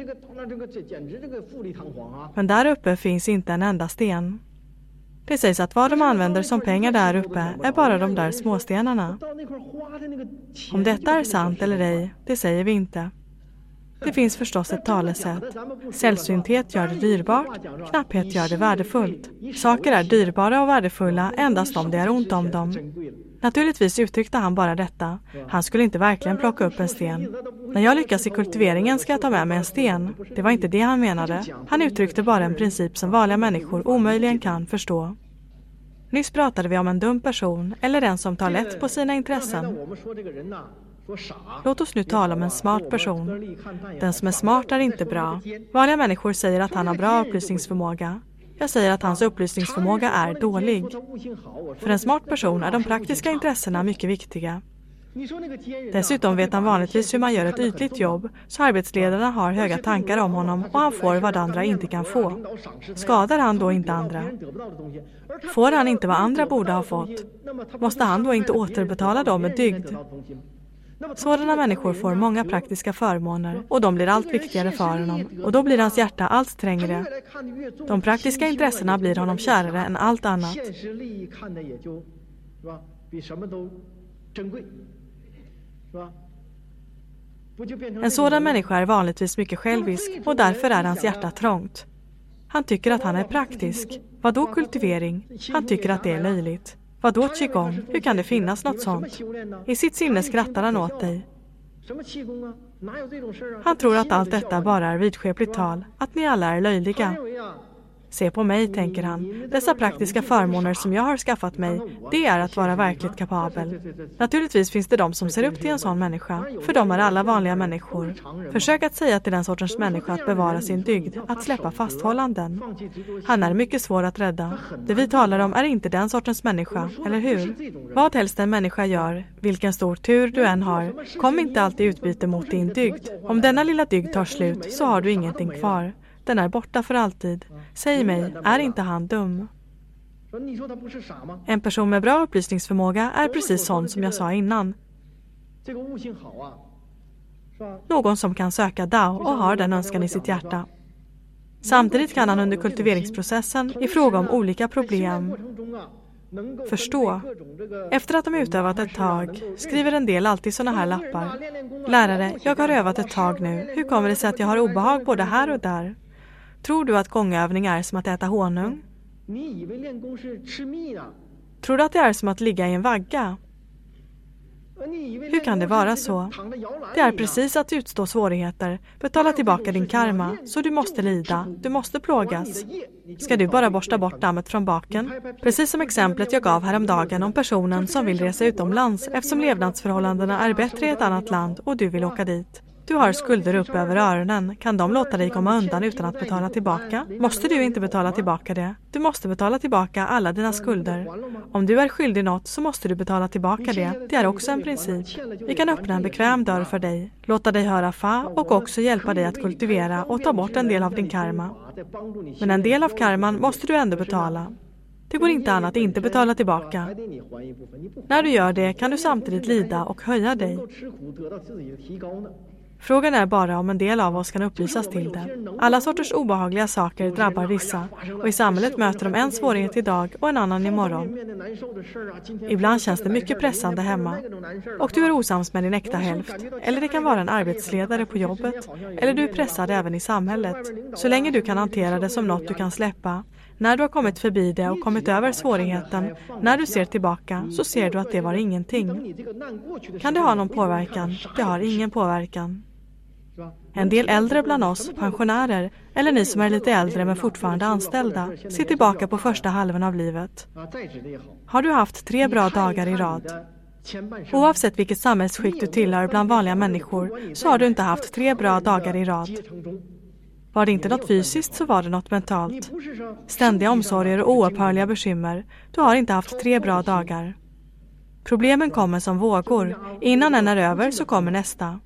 Men där uppe finns inte en enda sten. Det sägs att vad de använder som pengar där uppe är bara de där småstenarna. Om detta är sant eller ej, det säger vi inte. Det finns förstås ett talesätt. Sällsynthet gör det dyrbart, knapphet gör det värdefullt. Saker är dyrbara och värdefulla endast om det är ont om dem. Naturligtvis uttryckte han bara detta. Han skulle inte verkligen plocka upp en sten. När jag lyckas i kultiveringen ska jag ta med mig en sten. Det var inte det han menade. Han uttryckte bara en princip som vanliga människor omöjligen kan förstå. Nyss pratade vi om en dum person eller en som tar lätt på sina intressen. Låt oss nu tala om en smart person. Den som är smart är inte bra. Vanliga människor säger att han har bra upplysningsförmåga. Jag säger att hans upplysningsförmåga är dålig. För en smart person är de praktiska intressena mycket viktiga. Dessutom vet han vanligtvis hur man gör ett ytligt jobb, så arbetsledarna har höga tankar om honom och han får vad andra inte kan få. Skadar han då inte andra? Får han inte vad andra borde ha fått? Måste han då inte återbetala dem med dygd? Sådana människor får många praktiska förmåner och de blir allt viktigare för honom och då blir hans hjärta allt strängare. De praktiska intressena blir honom kärare än allt annat. En sådan människa är vanligtvis mycket självisk och därför är hans hjärta trångt. Han tycker att han är praktisk. Vad då kultivering? Han tycker att det är löjligt. Vad då qigong? Hur kan det finnas något sånt? I sitt sinne skrattar han åt dig. Han tror att allt detta bara är vidskepligt tal, att ni alla är löjliga. Se på mig, tänker han. Dessa praktiska förmåner som jag har skaffat mig, det är att vara verkligt kapabel. Naturligtvis finns det de som ser upp till en sån människa, för de är alla vanliga människor. Försök att säga till den sortens människa att bevara sin dygd, att släppa fasthållanden. Han är mycket svår att rädda. Det vi talar om är inte den sortens människa, eller hur? Vad helst en människa gör, vilken stor tur du än har, kom inte alltid utbyte mot din dygd. Om denna lilla dygd tar slut så har du ingenting kvar. Den är borta för alltid. Säg mig, är inte han dum? En person med bra upplysningsförmåga är precis sån som jag sa innan. Någon som kan söka Dao och har den önskan i sitt hjärta. Samtidigt kan han under kultiveringsprocessen i fråga om olika problem Förstå. Efter att de utövat ett tag skriver en del alltid såna här lappar. Lärare, jag har övat ett tag nu. Hur kommer det sig att jag har obehag både här och där? Tror du att gångövning är som att äta honung? Tror du att det är som att ligga i en vagga? Hur kan det vara så? Det är precis att utstå svårigheter, betala tillbaka din karma, så du måste lida, du måste plågas. Ska du bara borsta bort dammet från baken? Precis som exemplet jag gav häromdagen om personen som vill resa utomlands eftersom levnadsförhållandena är bättre i ett annat land och du vill åka dit. Du har skulder upp över öronen. Kan de låta dig komma undan utan att betala tillbaka? Måste du inte betala tillbaka det? Du måste betala tillbaka alla dina skulder. Om du är skyldig något så måste du betala tillbaka det. Det är också en princip. Vi kan öppna en bekväm dörr för dig, låta dig höra fa och också hjälpa dig att kultivera och ta bort en del av din karma. Men en del av karman måste du ändå betala. Det går inte annat att inte betala tillbaka. När du gör det kan du samtidigt lida och höja dig. Frågan är bara om en del av oss kan upplysas till det. Alla sorters obehagliga saker drabbar vissa och i samhället möter de en svårighet idag och en annan imorgon. Ibland känns det mycket pressande hemma och du är osams med din äkta hälft. Eller det kan vara en arbetsledare på jobbet eller du är pressad även i samhället. Så länge du kan hantera det som något du kan släppa. När du har kommit förbi det och kommit över svårigheten, när du ser tillbaka så ser du att det var ingenting. Kan det ha någon påverkan? Det har ingen påverkan. En del äldre bland oss, pensionärer, eller ni som är lite äldre men fortfarande anställda, ser tillbaka på första halvan av livet. Har du haft 3 bra dagar i rad? Oavsett vilket samhällsskick du tillhör bland vanliga människor så har du inte haft 3 bra dagar i rad. Var det inte något fysiskt så var det något mentalt. Ständiga omsorger och oupphörliga bekymmer. Du har inte haft 3 bra dagar. Problemen kommer som vågor. Innan en är över så kommer nästa.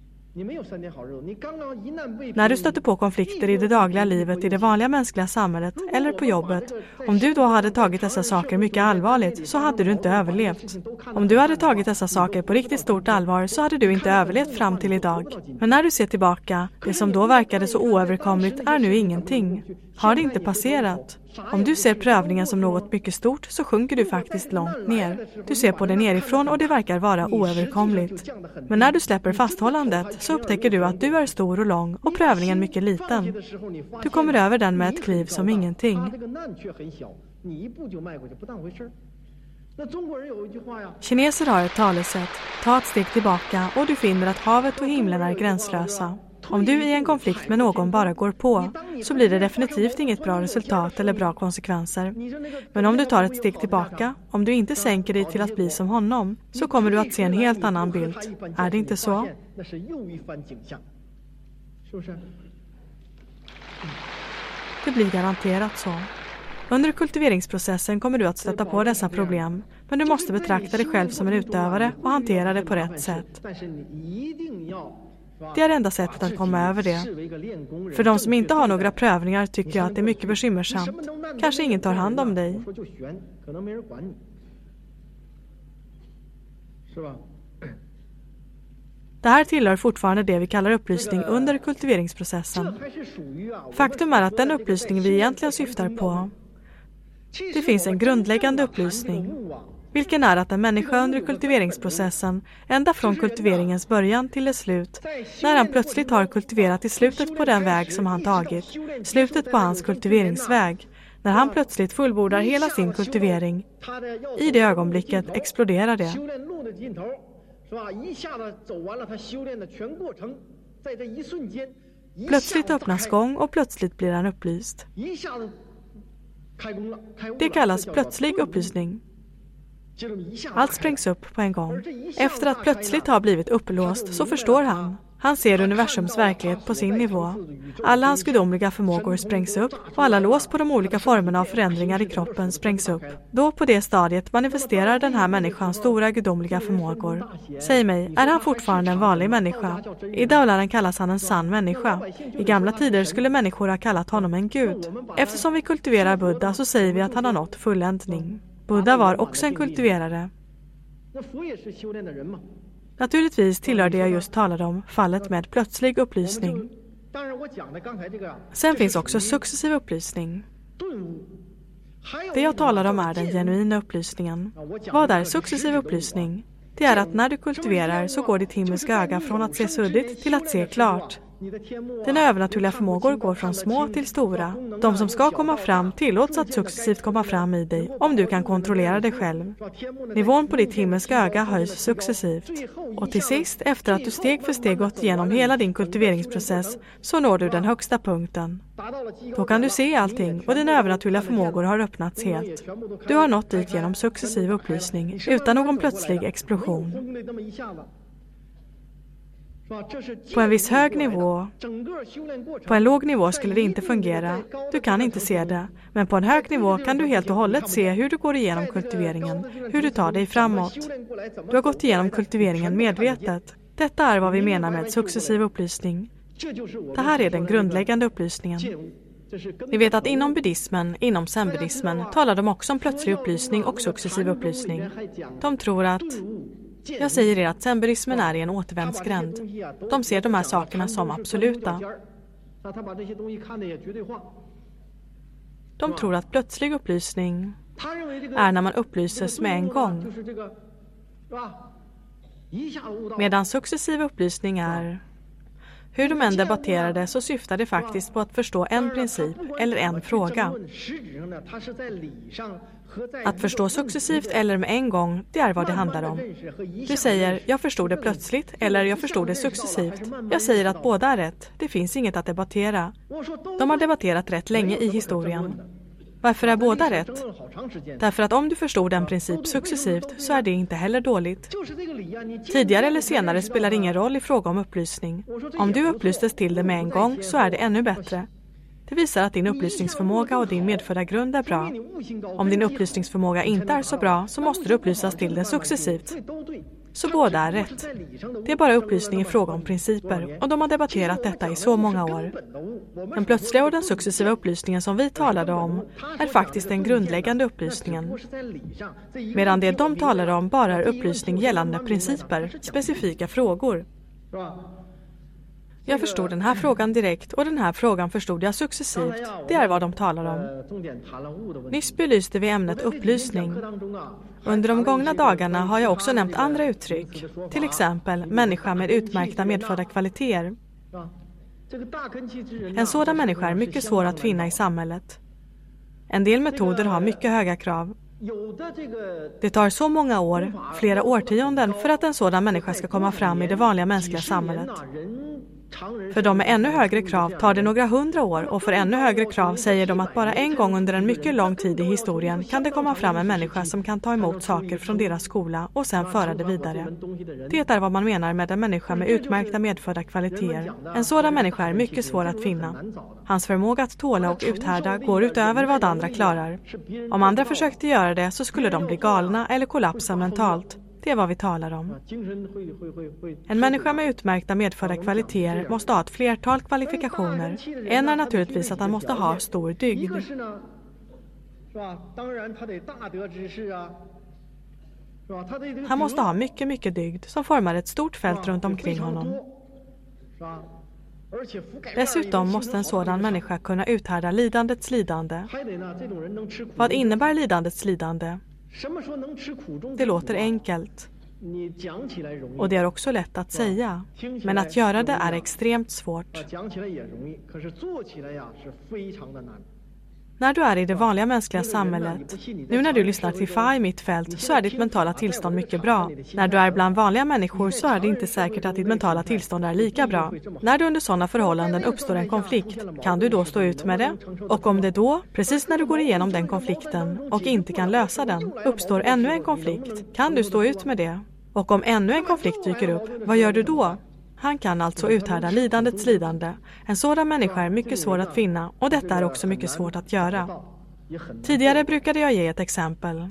När du stöter på konflikter i det dagliga livet i det vanliga mänskliga samhället eller på jobbet, om du då hade tagit dessa saker mycket allvarligt så hade du inte överlevt. Om du hade tagit dessa saker på riktigt stort allvar så hade du inte överlevt fram till idag. Men när du ser tillbaka, det som då verkade så oöverkomligt är nu ingenting. Har det inte passerat? Om du ser prövningen som något mycket stort så sjunker du faktiskt långt ner. Du ser på det nerifrån och det verkar vara oöverkomligt. Men när du släpper fasthållandet så upptäcker du att du är stor och lång och prövningen mycket liten. Du kommer över den med ett kliv som ingenting. Kineser har ett talesätt. Ta ett steg tillbaka och du finner att havet och himlen är gränslösa. Om du i en konflikt med någon bara går på så blir det definitivt inget bra resultat eller bra konsekvenser. Men om du tar ett steg tillbaka, om du inte sänker dig till att bli som honom, så kommer du att se en helt annan bild. Är det inte så? Det blir garanterat så. Under kultiveringsprocessen kommer du att stöta på dessa problem, men du måste betrakta dig själv som en utövare och hantera det på rätt sätt. Det är enda sättet att komma över det. För de som inte har några prövningar tycker jag att det är mycket bekymmersamt. Kanske ingen tar hand om dig. Det här tillhör fortfarande det vi kallar upplysning under kultiveringsprocessen. Faktum är att den upplysning vi egentligen syftar på, det finns en grundläggande upplysning. Vilken är att en människa under kultiveringsprocessen, ända från kultiveringens början till dess slut, när han plötsligt har kultiverat i slutet på den väg som han tagit, slutet på hans kultiveringsväg, när han plötsligt fullbordar hela sin kultivering, i det ögonblicket exploderar det. Plötsligt öppnas gång och plötsligt blir han upplyst. Det kallas plötslig upplysning. Allt sprängs upp på en gång. Efter att plötsligt ha blivit upplåst så förstår han. Han ser universums verklighet på sin nivå. Alla hans gudomliga förmågor sprängs upp och alla lås på de olika formerna av förändringar i kroppen sprängs upp. Då på det stadiet manifesterar den här människan stora gudomliga förmågor. Säg mig, är han fortfarande en vanlig människa? I Daularen kallas han en sann människa. I gamla tider skulle människor ha kallat honom en gud. Eftersom vi kultiverar Buddha så säger vi att han har nått fulländning. Buddha var också en kultiverare. Naturligtvis tillhör det jag just talade om fallet med plötslig upplysning. Sen finns också successiv upplysning. Det jag talar om är den genuina upplysningen. Vad är successiv upplysning? Det är att när du kultiverar så går ditt himmelska öga från att se suddigt till att se klart. Dina övernaturliga förmågor går från små till stora. De som ska komma fram tillåts att successivt komma fram i dig om du kan kontrollera dig själv. Nivån på ditt himmelska öga höjs successivt. Och till sist, efter att du steg för steg gått igenom hela din kultiveringsprocess, så når du den högsta punkten. Då kan du se allting och dina övernaturliga förmågor har öppnats helt. Du har nått dit genom successiv upplysning utan någon plötslig explosion. På en viss hög nivå, på en låg nivå skulle det inte fungera. Du kan inte se det. Men på en hög nivå kan du helt och hållet se hur du går igenom kultiveringen, hur du tar dig framåt. Du har gått igenom kultiveringen medvetet. Detta är vad vi menar med successiv upplysning. Det här är den grundläggande upplysningen. Vi vet att inom buddhismen, inom zen-buddhismen, talar de också om plötslig upplysning och successiv upplysning. De tror att... Jag säger er att zen-buddhismen är i en återvändsgränd. De ser de här sakerna som absoluta. De tror att plötslig upplysning är när man upplyses med en gång. Medan successiv upplysning är... Hur de än debatterade så syftar det faktiskt på att förstå en princip eller en fråga. Att förstå successivt eller med en gång, det är vad det handlar om. Du säger, jag förstod det plötsligt eller jag förstod det successivt. Jag säger att båda är rätt. Det finns inget att debattera. De har debatterat rätt länge i historien. Varför är båda rätt? Därför att om du förstod en princip successivt så är det inte heller dåligt. Tidigare eller senare spelar ingen roll i fråga om upplysning. Om du upplystes till det med en gång så är det ännu bättre. Det visar att din upplysningsförmåga och din medfödda grund är bra. Om din upplysningsförmåga inte är så bra så måste du upplysas till det successivt. Så båda är rätt. Det är bara upplysning i fråga om principer och de har debatterat detta i så många år. Den plötsliga och den successiva upplysningen som vi talade om är faktiskt den grundläggande upplysningen. Medan det de talar om bara är upplysning gällande principer, specifika frågor. Jag förstod den här frågan direkt och den här frågan förstod jag successivt. Det är vad de talar om. Nyss belyste vi ämnet upplysning. Under de gångna dagarna har jag också nämnt andra uttryck. Till exempel människa med utmärkta medfödda kvaliteter. En sådan människa är mycket svår att finna i samhället. En del metoder har mycket höga krav. Det tar så många år, flera årtionden, för att en sådan människa ska komma fram i det vanliga mänskliga samhället. För de med ännu högre krav tar det några 100 år och för ännu högre krav säger de att bara en gång under en mycket lång tid i historien kan det komma fram en människa som kan ta emot saker från deras skola och sen föra det vidare. Det är vad man menar med en människa med utmärkta medfödda kvaliteter. En sådan människa är mycket svår att finna. Hans förmåga att tåla och uthärda går utöver vad andra klarar. Om andra försökte göra det så skulle de bli galna eller kollapsa mentalt. Det är vad vi talar om. En människa med utmärkta medfödda kvaliteter måste ha ett flertal kvalifikationer. En är naturligtvis att han måste ha stor dygd. Han måste ha mycket dygd som formar ett stort fält runt omkring honom. Dessutom måste en sådan människa kunna uthärda lidandets lidande. Vad innebär lidandets lidande? Det låter enkelt. Och det är också lätt att säga. Men att göra det är extremt svårt. När du är i det vanliga mänskliga samhället, nu när du lyssnar till Fa i mitt fält, så är ditt mentala tillstånd mycket bra. När du är bland vanliga människor så är det inte säkert att ditt mentala tillstånd är lika bra. När du under sådana förhållanden uppstår en konflikt, kan du då stå ut med det? Och om det då, precis när du går igenom den konflikten och inte kan lösa den, uppstår ännu en konflikt, kan du stå ut med det? Och om ännu en konflikt dyker upp, vad gör du då? Han kan alltså uthärda lidandets lidande. En sådan människa är mycket svår att finna och detta är också mycket svårt att göra. Tidigare brukade jag ge ett exempel.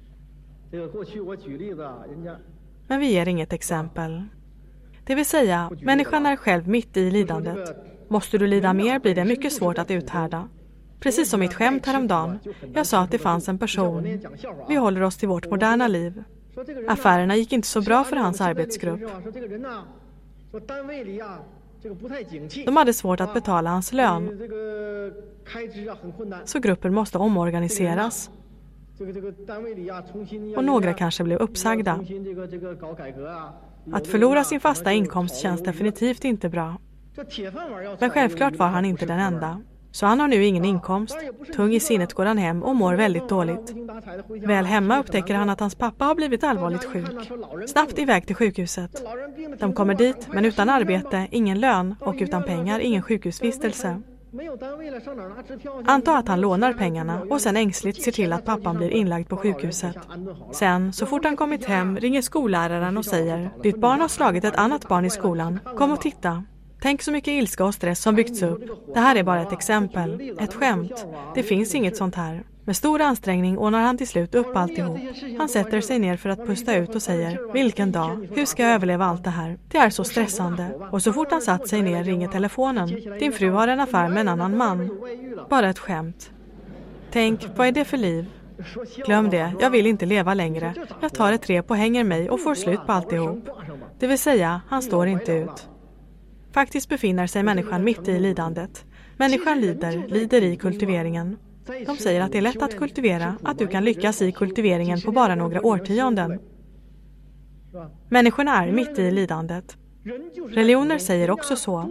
Men vi ger inget exempel. Det vill säga, människan är själv mitt i lidandet. Måste du lida mer blir det mycket svårt att uthärda. Precis som mitt skämt häromdagen. Jag sa att det fanns en person. Vi håller oss till vårt moderna liv. Affärerna gick inte så bra för hans arbetsgrupp. De hade svårt att betala hans lön, så gruppen måste omorganiseras. Och några kanske blev uppsagda. Att förlora sin fasta inkomst känns definitivt inte bra. Men självklart var han inte den enda. Så han har nu ingen inkomst. Tung i sinnet går han hem och mår väldigt dåligt. Väl hemma upptäcker han att hans pappa har blivit allvarligt sjuk. Snabbt iväg till sjukhuset. De kommer dit, men utan arbete, ingen lön och utan pengar, ingen sjukhusvistelse. Anta att han lånar pengarna och sen ängsligt ser till att pappan blir inlagd på sjukhuset. Sen, så fort han kommit hem, ringer skolläraren och säger: ditt barn har slagit ett annat barn i skolan. Kom och titta. Tänk så mycket ilska och stress som byggts upp. Det här är bara ett exempel, ett skämt. Det finns inget sånt här. Med stor ansträngning ordnar han till slut upp alltihop. Han sätter sig ner för att pusta ut och säger: vilken dag, hur ska jag överleva allt det här? Det är så stressande. Och så fort han satt sig ner ringer telefonen. Din fru har en affär med en annan man. Bara ett skämt. Tänk, vad är det för liv? Glöm det, jag vill inte leva längre. Jag tar ett rep och hänger mig och får slut på alltihop. Det vill säga, han står inte ut. Faktiskt befinner sig människan mitt i lidandet. Människan lider i kultiveringen. De säger att det är lätt att kultivera, att du kan lyckas i kultiveringen på bara några årtionden. Människorna är mitt i lidandet. Religioner säger också så.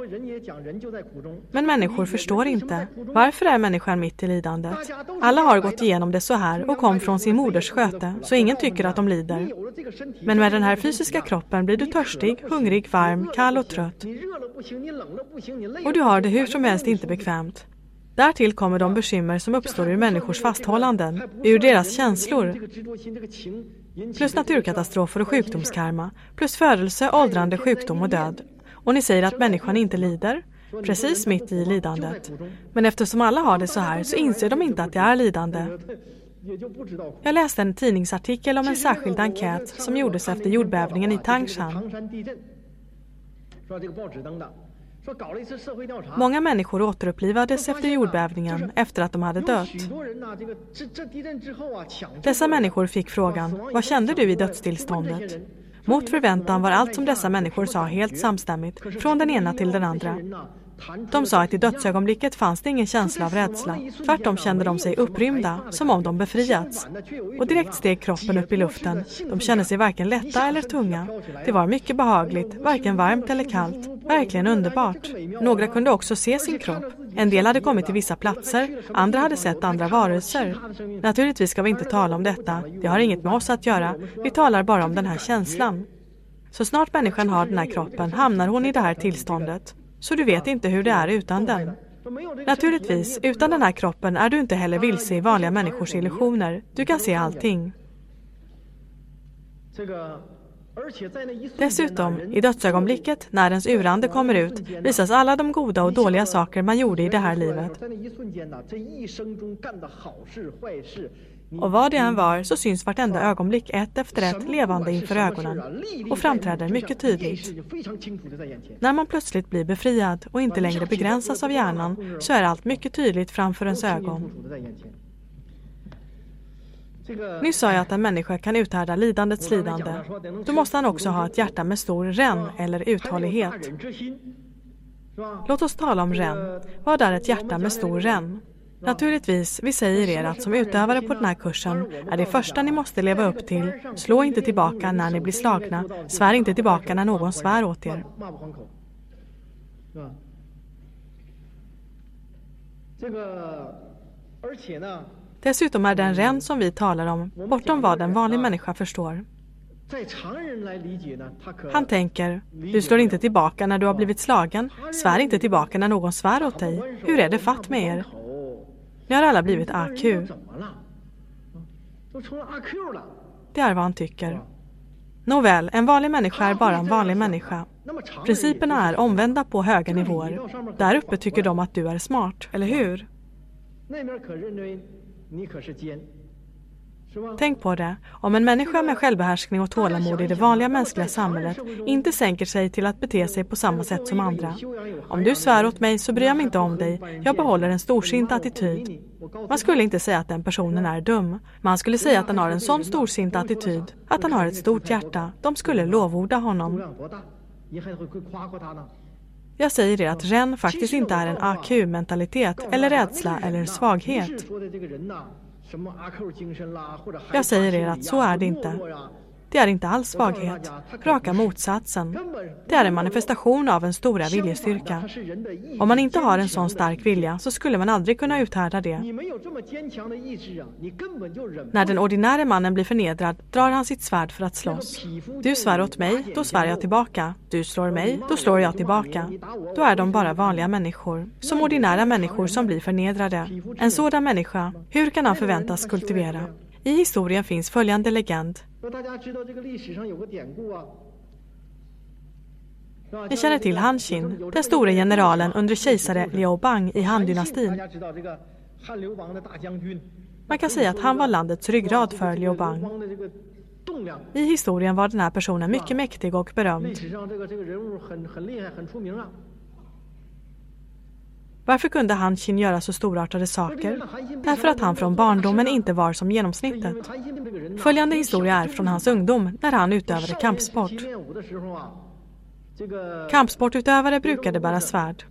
Men människor förstår inte. Varför är människan mitt i lidandet? Alla har gått igenom det så här och kom från sin moders sköte, så ingen tycker att de lider. Men med den här fysiska kroppen blir du törstig, hungrig, varm, kall och trött. Och du har det hur som helst inte bekvämt. Därtill kommer de bekymmer som uppstår ur människors fasthållanden, ur deras känslor. Plus naturkatastrofer och sjukdomskarma, plus födelse, åldrande, sjukdom och död. Och ni säger att människan inte lider? Precis mitt i lidandet. Men eftersom alla har det så här så inser de inte att det är lidande. Jag läste en tidningsartikel om en särskild enkät som gjordes efter jordbävningen i Tangshan. Många människor återupplivades efter jordbävningen efter att de hade dött. Dessa människor fick frågan: vad kände du i dödstillståndet? Mot förväntan var allt som dessa människor sa helt samstämmigt, från den ena till den andra. De sa att i dödsögonblicket fanns det ingen känsla av rädsla. Tvärtom kände de sig upprymda, som om de befriats. Och direkt steg kroppen upp i luften. De kände sig varken lätta eller tunga. Det var mycket behagligt, varken varmt eller kallt. Verkligen underbart. Några kunde också se sin kropp. En del hade kommit till vissa platser, andra hade sett andra varelser. Naturligtvis ska vi inte tala om detta. Det har inget med oss att göra. Vi talar bara om den här känslan. Så snart människan har den här kroppen hamnar hon i det här tillståndet. Så du vet inte hur det är utan den. Naturligtvis, utan den här kroppen är du inte heller vilse i vanliga människors illusioner. Du kan se allting. Dessutom, i dödsögonblicket, när ens urande kommer ut, visas alla de goda och dåliga saker man gjorde i det här livet. Och vad det än var så syns vartenda ögonblick ett efter ett levande inför ögonen och framträder mycket tydligt. När man plötsligt blir befriad och inte längre begränsas av hjärnan så är allt mycket tydligt framför ens ögon. Nyss sa jag att en människa kan uthärda lidandets lidande. Då måste han också ha ett hjärta med stor ren eller uthållighet. Låt oss tala om ren. Vad är ett hjärta med stor ren? Naturligtvis, vi säger er att som utövare på den här kursen är det första ni måste leva upp till: slå inte tillbaka när ni blir slagna, svär inte tillbaka när någon svär åt er. Dessutom är den ren som vi talar om bortom vad en vanlig människa förstår. Han tänker: du slår inte tillbaka när du har blivit slagen, svär inte tillbaka när någon svär åt dig. Hur är det fatt med er? Ni har alla blivit AQ. Det är vad han tycker. Nåväl, en vanlig människa är bara en vanlig människa. Principerna är omvända på höga nivåer. Där uppe tycker de att du är smart, eller hur? Tänk på det, om en människa med självbehärskning och tålamod i det vanliga mänskliga samhället inte sänker sig till att bete sig på samma sätt som andra. Om du svär åt mig så bryr jag mig inte om dig, jag behåller en storsint attityd. Man skulle inte säga att den personen är dum, man skulle säga att han har en sån storsint attityd, att han har ett stort hjärta, de skulle lovorda honom. Jag säger er att ren faktiskt inte är en AQ-mentalitet eller rädsla eller svaghet. Jag säger er att så är det inte. Det är inte alls svaghet, raka motsatsen. Det är en manifestation av en stora viljestyrka. Om man inte har en sån stark vilja så skulle man aldrig kunna uthärda det. När den ordinära mannen blir förnedrad drar han sitt svärd för att slåss. Du svär åt mig, då svär jag tillbaka. Du slår mig, då slår jag tillbaka. Då är de bara vanliga människor, som ordinära människor som blir förnedrade. En sådan människa, hur kan han förväntas kultivera? I historien finns följande legend. Ni känner till Han Xin, den store generalen under kejsare Liu Bang i Han-dynastin. Man kan säga att han var landets ryggrad för Liu Bang. I historien var den här personen mycket mäktig och berömd. Varför kunde Han Xin göra så storartade saker? Därför att han från barndomen inte var som genomsnittet. Följande historia är från hans ungdom när han utövade kampsport. Kampsportutövare brukade bära svärd.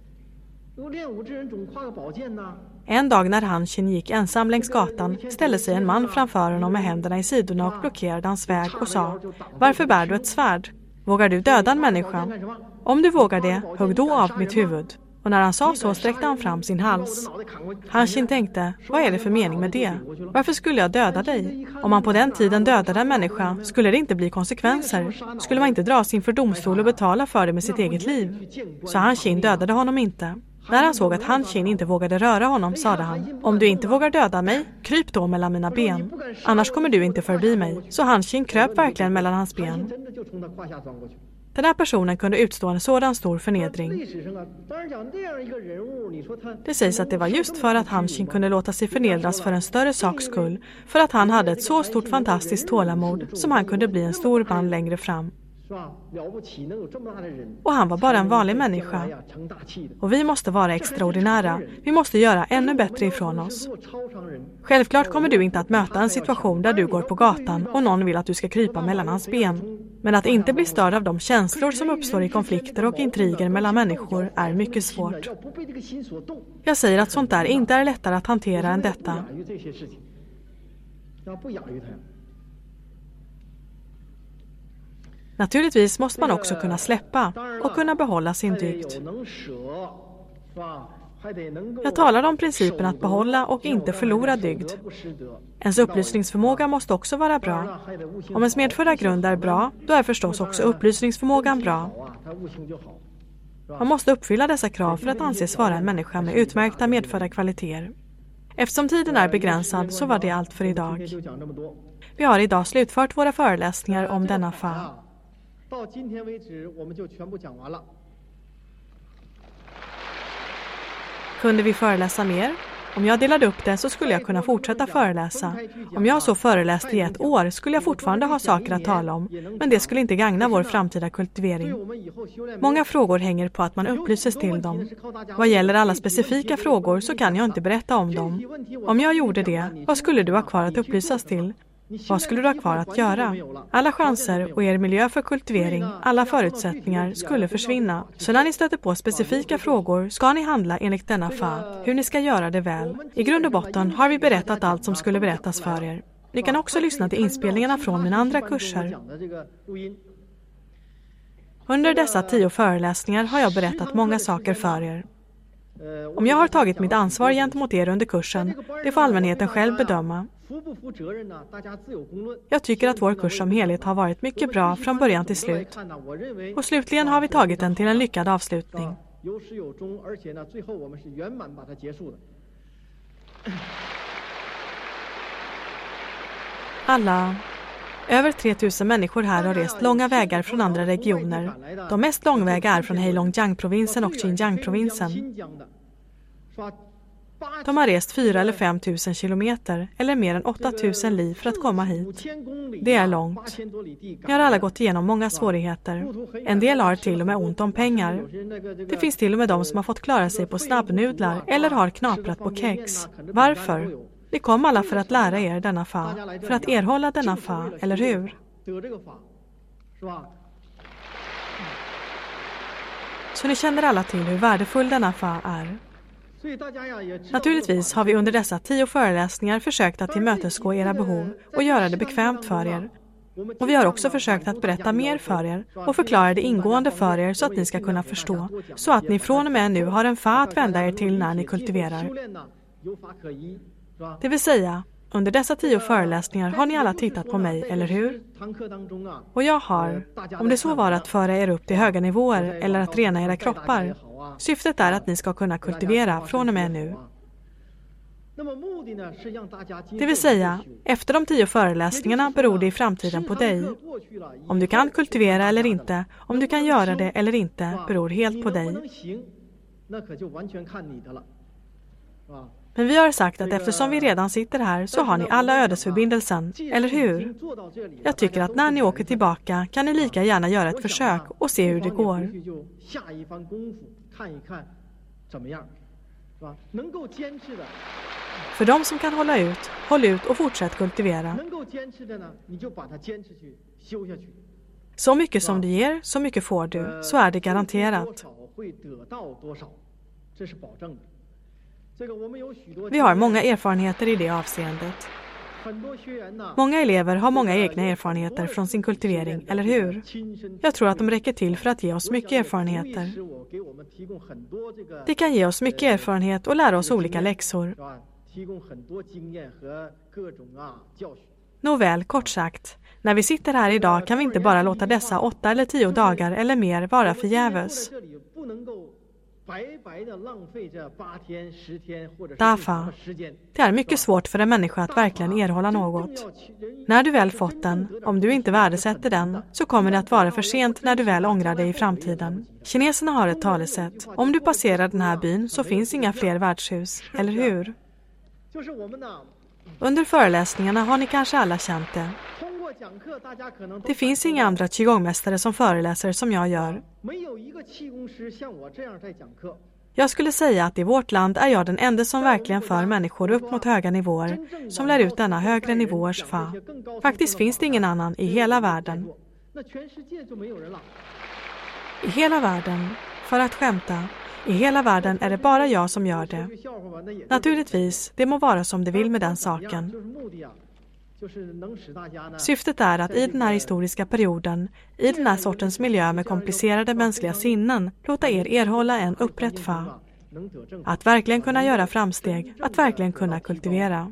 En dag när Han Xin gick ensam längs gatan ställde sig en man framför honom med händerna i sidorna och blockerade hans väg och sa: Varför bär du ett svärd? Vågar du döda en människa? Om du vågar det, hugg då av mitt huvud. Och när han sa så sträckte han fram sin hals. Han Xin tänkte, vad är det för mening med det? Varför skulle jag döda dig? Om man på den tiden dödade en människa skulle det inte bli konsekvenser. Skulle man inte dras inför domstol och betala för det med sitt eget liv? Så Han Xin dödade honom inte. När han såg att Han Xin inte vågade röra honom sade han: Om du inte vågar döda mig, kryp då mellan mina ben. Annars kommer du inte förbi mig. Så Han Xin kröp verkligen mellan hans ben. Den här personen kunde utstå en sådan stor förnedring. Det sägs att det var just för att Han Xin kunde låta sig förnedras för en större saks skull, för att han hade ett så stort fantastiskt tålamod som han kunde bli en stor man längre fram. Och han var bara en vanlig människa. Och vi måste vara extraordinära. Vi måste göra ännu bättre ifrån oss. Självklart kommer du inte att möta en situation där du går på gatan och någon vill att du ska krypa mellan hans ben. Men att inte bli störd av de känslor som uppstår i konflikter och intriger mellan människor är mycket svårt. Jag säger att sånt där inte är lättare att hantera än detta. Naturligtvis måste man också kunna släppa och kunna behålla sin dygd. Jag talar om principen att behålla och inte förlora dygd. Ens upplysningsförmåga måste också vara bra. Om ens medfödda grund är bra, då är förstås också upplysningsförmågan bra. Man måste uppfylla dessa krav för att anses vara en människa med utmärkta medfödda kvaliteter. Eftersom tiden är begränsad så var det allt för idag. Vi har idag slutfört våra föreläsningar om denna fa. Kunde vi föreläsa mer? Om jag delade upp det så skulle jag kunna fortsätta föreläsa. Om jag så föreläste i ett år skulle jag fortfarande ha saker att tala om, men det skulle inte gagna vår framtida kultivering. Många frågor hänger på att man upplyses till dem. Vad gäller alla specifika frågor så kan jag inte berätta om dem. Om jag gjorde det, vad skulle du ha kvar att upplysas till? Vad skulle du ha kvar att göra? Alla chanser och er miljö för kultivering, alla förutsättningar skulle försvinna. Så när ni stöter på specifika frågor ska ni handla enligt denna fa, hur ni ska göra det väl. I grund och botten har vi berättat allt som skulle berättas för er. Ni kan också lyssna till inspelningarna från mina andra kurser. Under dessa 10 föreläsningar har jag berättat många saker för er. Om jag har tagit mitt ansvar gentemot er under kursen, det får allmänheten själv bedöma. Jag tycker att vår kurs som helhet har varit mycket bra från början till slut. Och slutligen har vi tagit den till en lyckad avslutning. Alla, över 3000 människor här har rest långa vägar från andra regioner. De mest långväga är från Heilongjiang-provinsen och Xinjiang-provinsen. De har rest 4 eller 5 000 kilometer eller mer än 8 000 liv för att komma hit. Det är långt. Ni har alla gått igenom många svårigheter. En del har till och med ont om pengar. Det finns till och med de som har fått klara sig på snabbnudlar eller har knaprat på kex. Varför? Ni kom alla för att lära er denna fa, för att erhålla denna fa, eller hur? så ni känner alla till hur värdefull denna fa är. Naturligtvis har vi under dessa 10 föreläsningar försökt att tillmötesgå era behov och göra det bekvämt för er. Och vi har också försökt att berätta mer för er och förklara det ingående för er så att ni ska kunna förstå, så att ni från och med nu har en fa att vända er till när ni kultiverar. Det vill säga, under dessa 10 föreläsningar har ni alla tittat på mig, eller hur? Och jag har, om det så var att föra er upp till höga nivåer eller att rena era kroppar, syftet är att ni ska kunna kultivera från och med nu. Det vill säga, efter de 10 föreläsningarna beror det i framtiden på dig. Om du kan kultivera eller inte, om du kan göra det eller inte, beror helt på dig. Men vi har sagt att eftersom vi redan sitter här så har ni alla ödesförbindelsen, eller hur? Jag tycker att när ni åker tillbaka kan ni lika gärna göra ett försök och se hur det går. För de som kan håll ut och fortsätt kultivera. Så mycket som du ger, så mycket får du, så är det garanterat. Vi har många erfarenheter i det avseendet. Många elever har många egna erfarenheter från sin kultivering, eller hur? Jag tror att de räcker till för att ge oss mycket erfarenheter. Det kan ge oss mycket erfarenhet och lära oss olika läxor. Nåväl, kort sagt, när vi sitter här idag kan vi inte bara låta dessa 8 eller 10 dagar eller mer vara förgäves. Därför, det är mycket svårt för en människa att verkligen erhålla något. När du väl fått den, om du inte värdesätter den, så kommer det att vara för sent när du väl ångrar dig i framtiden. Kineserna har ett talesätt. Om du passerar den här byn så finns inga fler värdshus, eller hur? Under föreläsningarna har ni kanske alla känt det. Det finns inga andra qigongmästare som föreläser som jag gör. Jag skulle säga att i vårt land är jag den enda som verkligen för människor upp mot höga nivåer, som lär ut denna högre nivåers fa. Faktiskt finns det ingen annan i hela världen. I hela världen, för att skämta, i hela världen är det bara jag som gör det. Naturligtvis, det må vara som det vill med den saken. Syftet är att i den här historiska perioden, i den här sortens miljö med komplicerade mänskliga sinnen, låta er erhålla en upprätt fa. Att verkligen kunna göra framsteg, att verkligen kunna kultivera.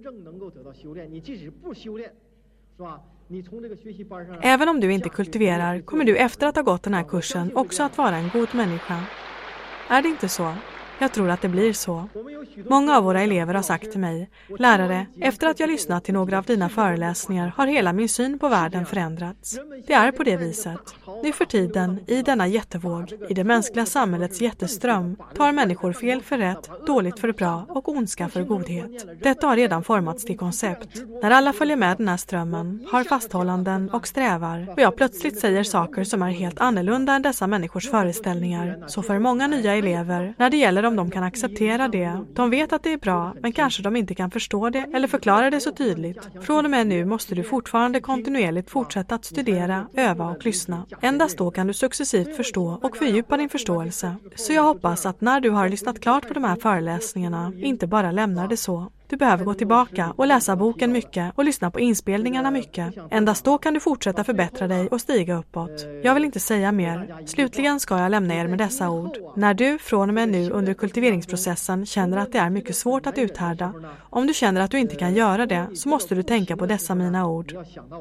Även om du inte kultiverar kommer du efter att ha gått den här kursen också att vara en god människa. Är det inte så? Jag tror att det blir så. Många av våra elever har sagt till mig, lärare, efter att jag lyssnat till några av dina föreläsningar har hela min syn på världen förändrats. Det är på det viset. Nu för tiden, i denna jättevåg, i det mänskliga samhällets jätteström, tar människor fel för rätt, dåligt för bra och ondska för godhet. Detta har redan formats till koncept. När alla följer med den här strömmen, har fasthållanden och strävar, och jag plötsligt säger saker som är helt annorlunda än dessa människors föreställningar, så för många nya elever, när det gäller om de kan acceptera det, de vet att det är bra, men kanske de inte kan förstå det eller förklara det så tydligt. Från och med nu måste du fortfarande kontinuerligt fortsätta att studera, öva och lyssna. Endast då kan du successivt förstå och fördjupa din förståelse. Så jag hoppas att när du har lyssnat klart på de här föreläsningarna, inte bara lämnar det så. Du behöver gå tillbaka och läsa boken mycket och lyssna på inspelningarna mycket. Endast då kan du fortsätta förbättra dig och stiga uppåt. Jag vill inte säga mer. Slutligen ska jag lämna er med dessa ord. När du från och med nu under kultiveringsprocessen känner att det är mycket svårt att uthärda, om du känner att du inte kan göra det, så måste du tänka på dessa mina ord.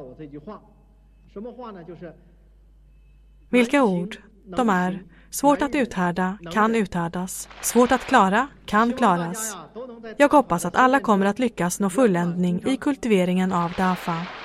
Vilka ord? De är: svårt att uthärda, kan uthärdas. Svårt att klara, kan klaras. Jag hoppas att alla kommer att lyckas nå fulländning i kultiveringen av Dafa.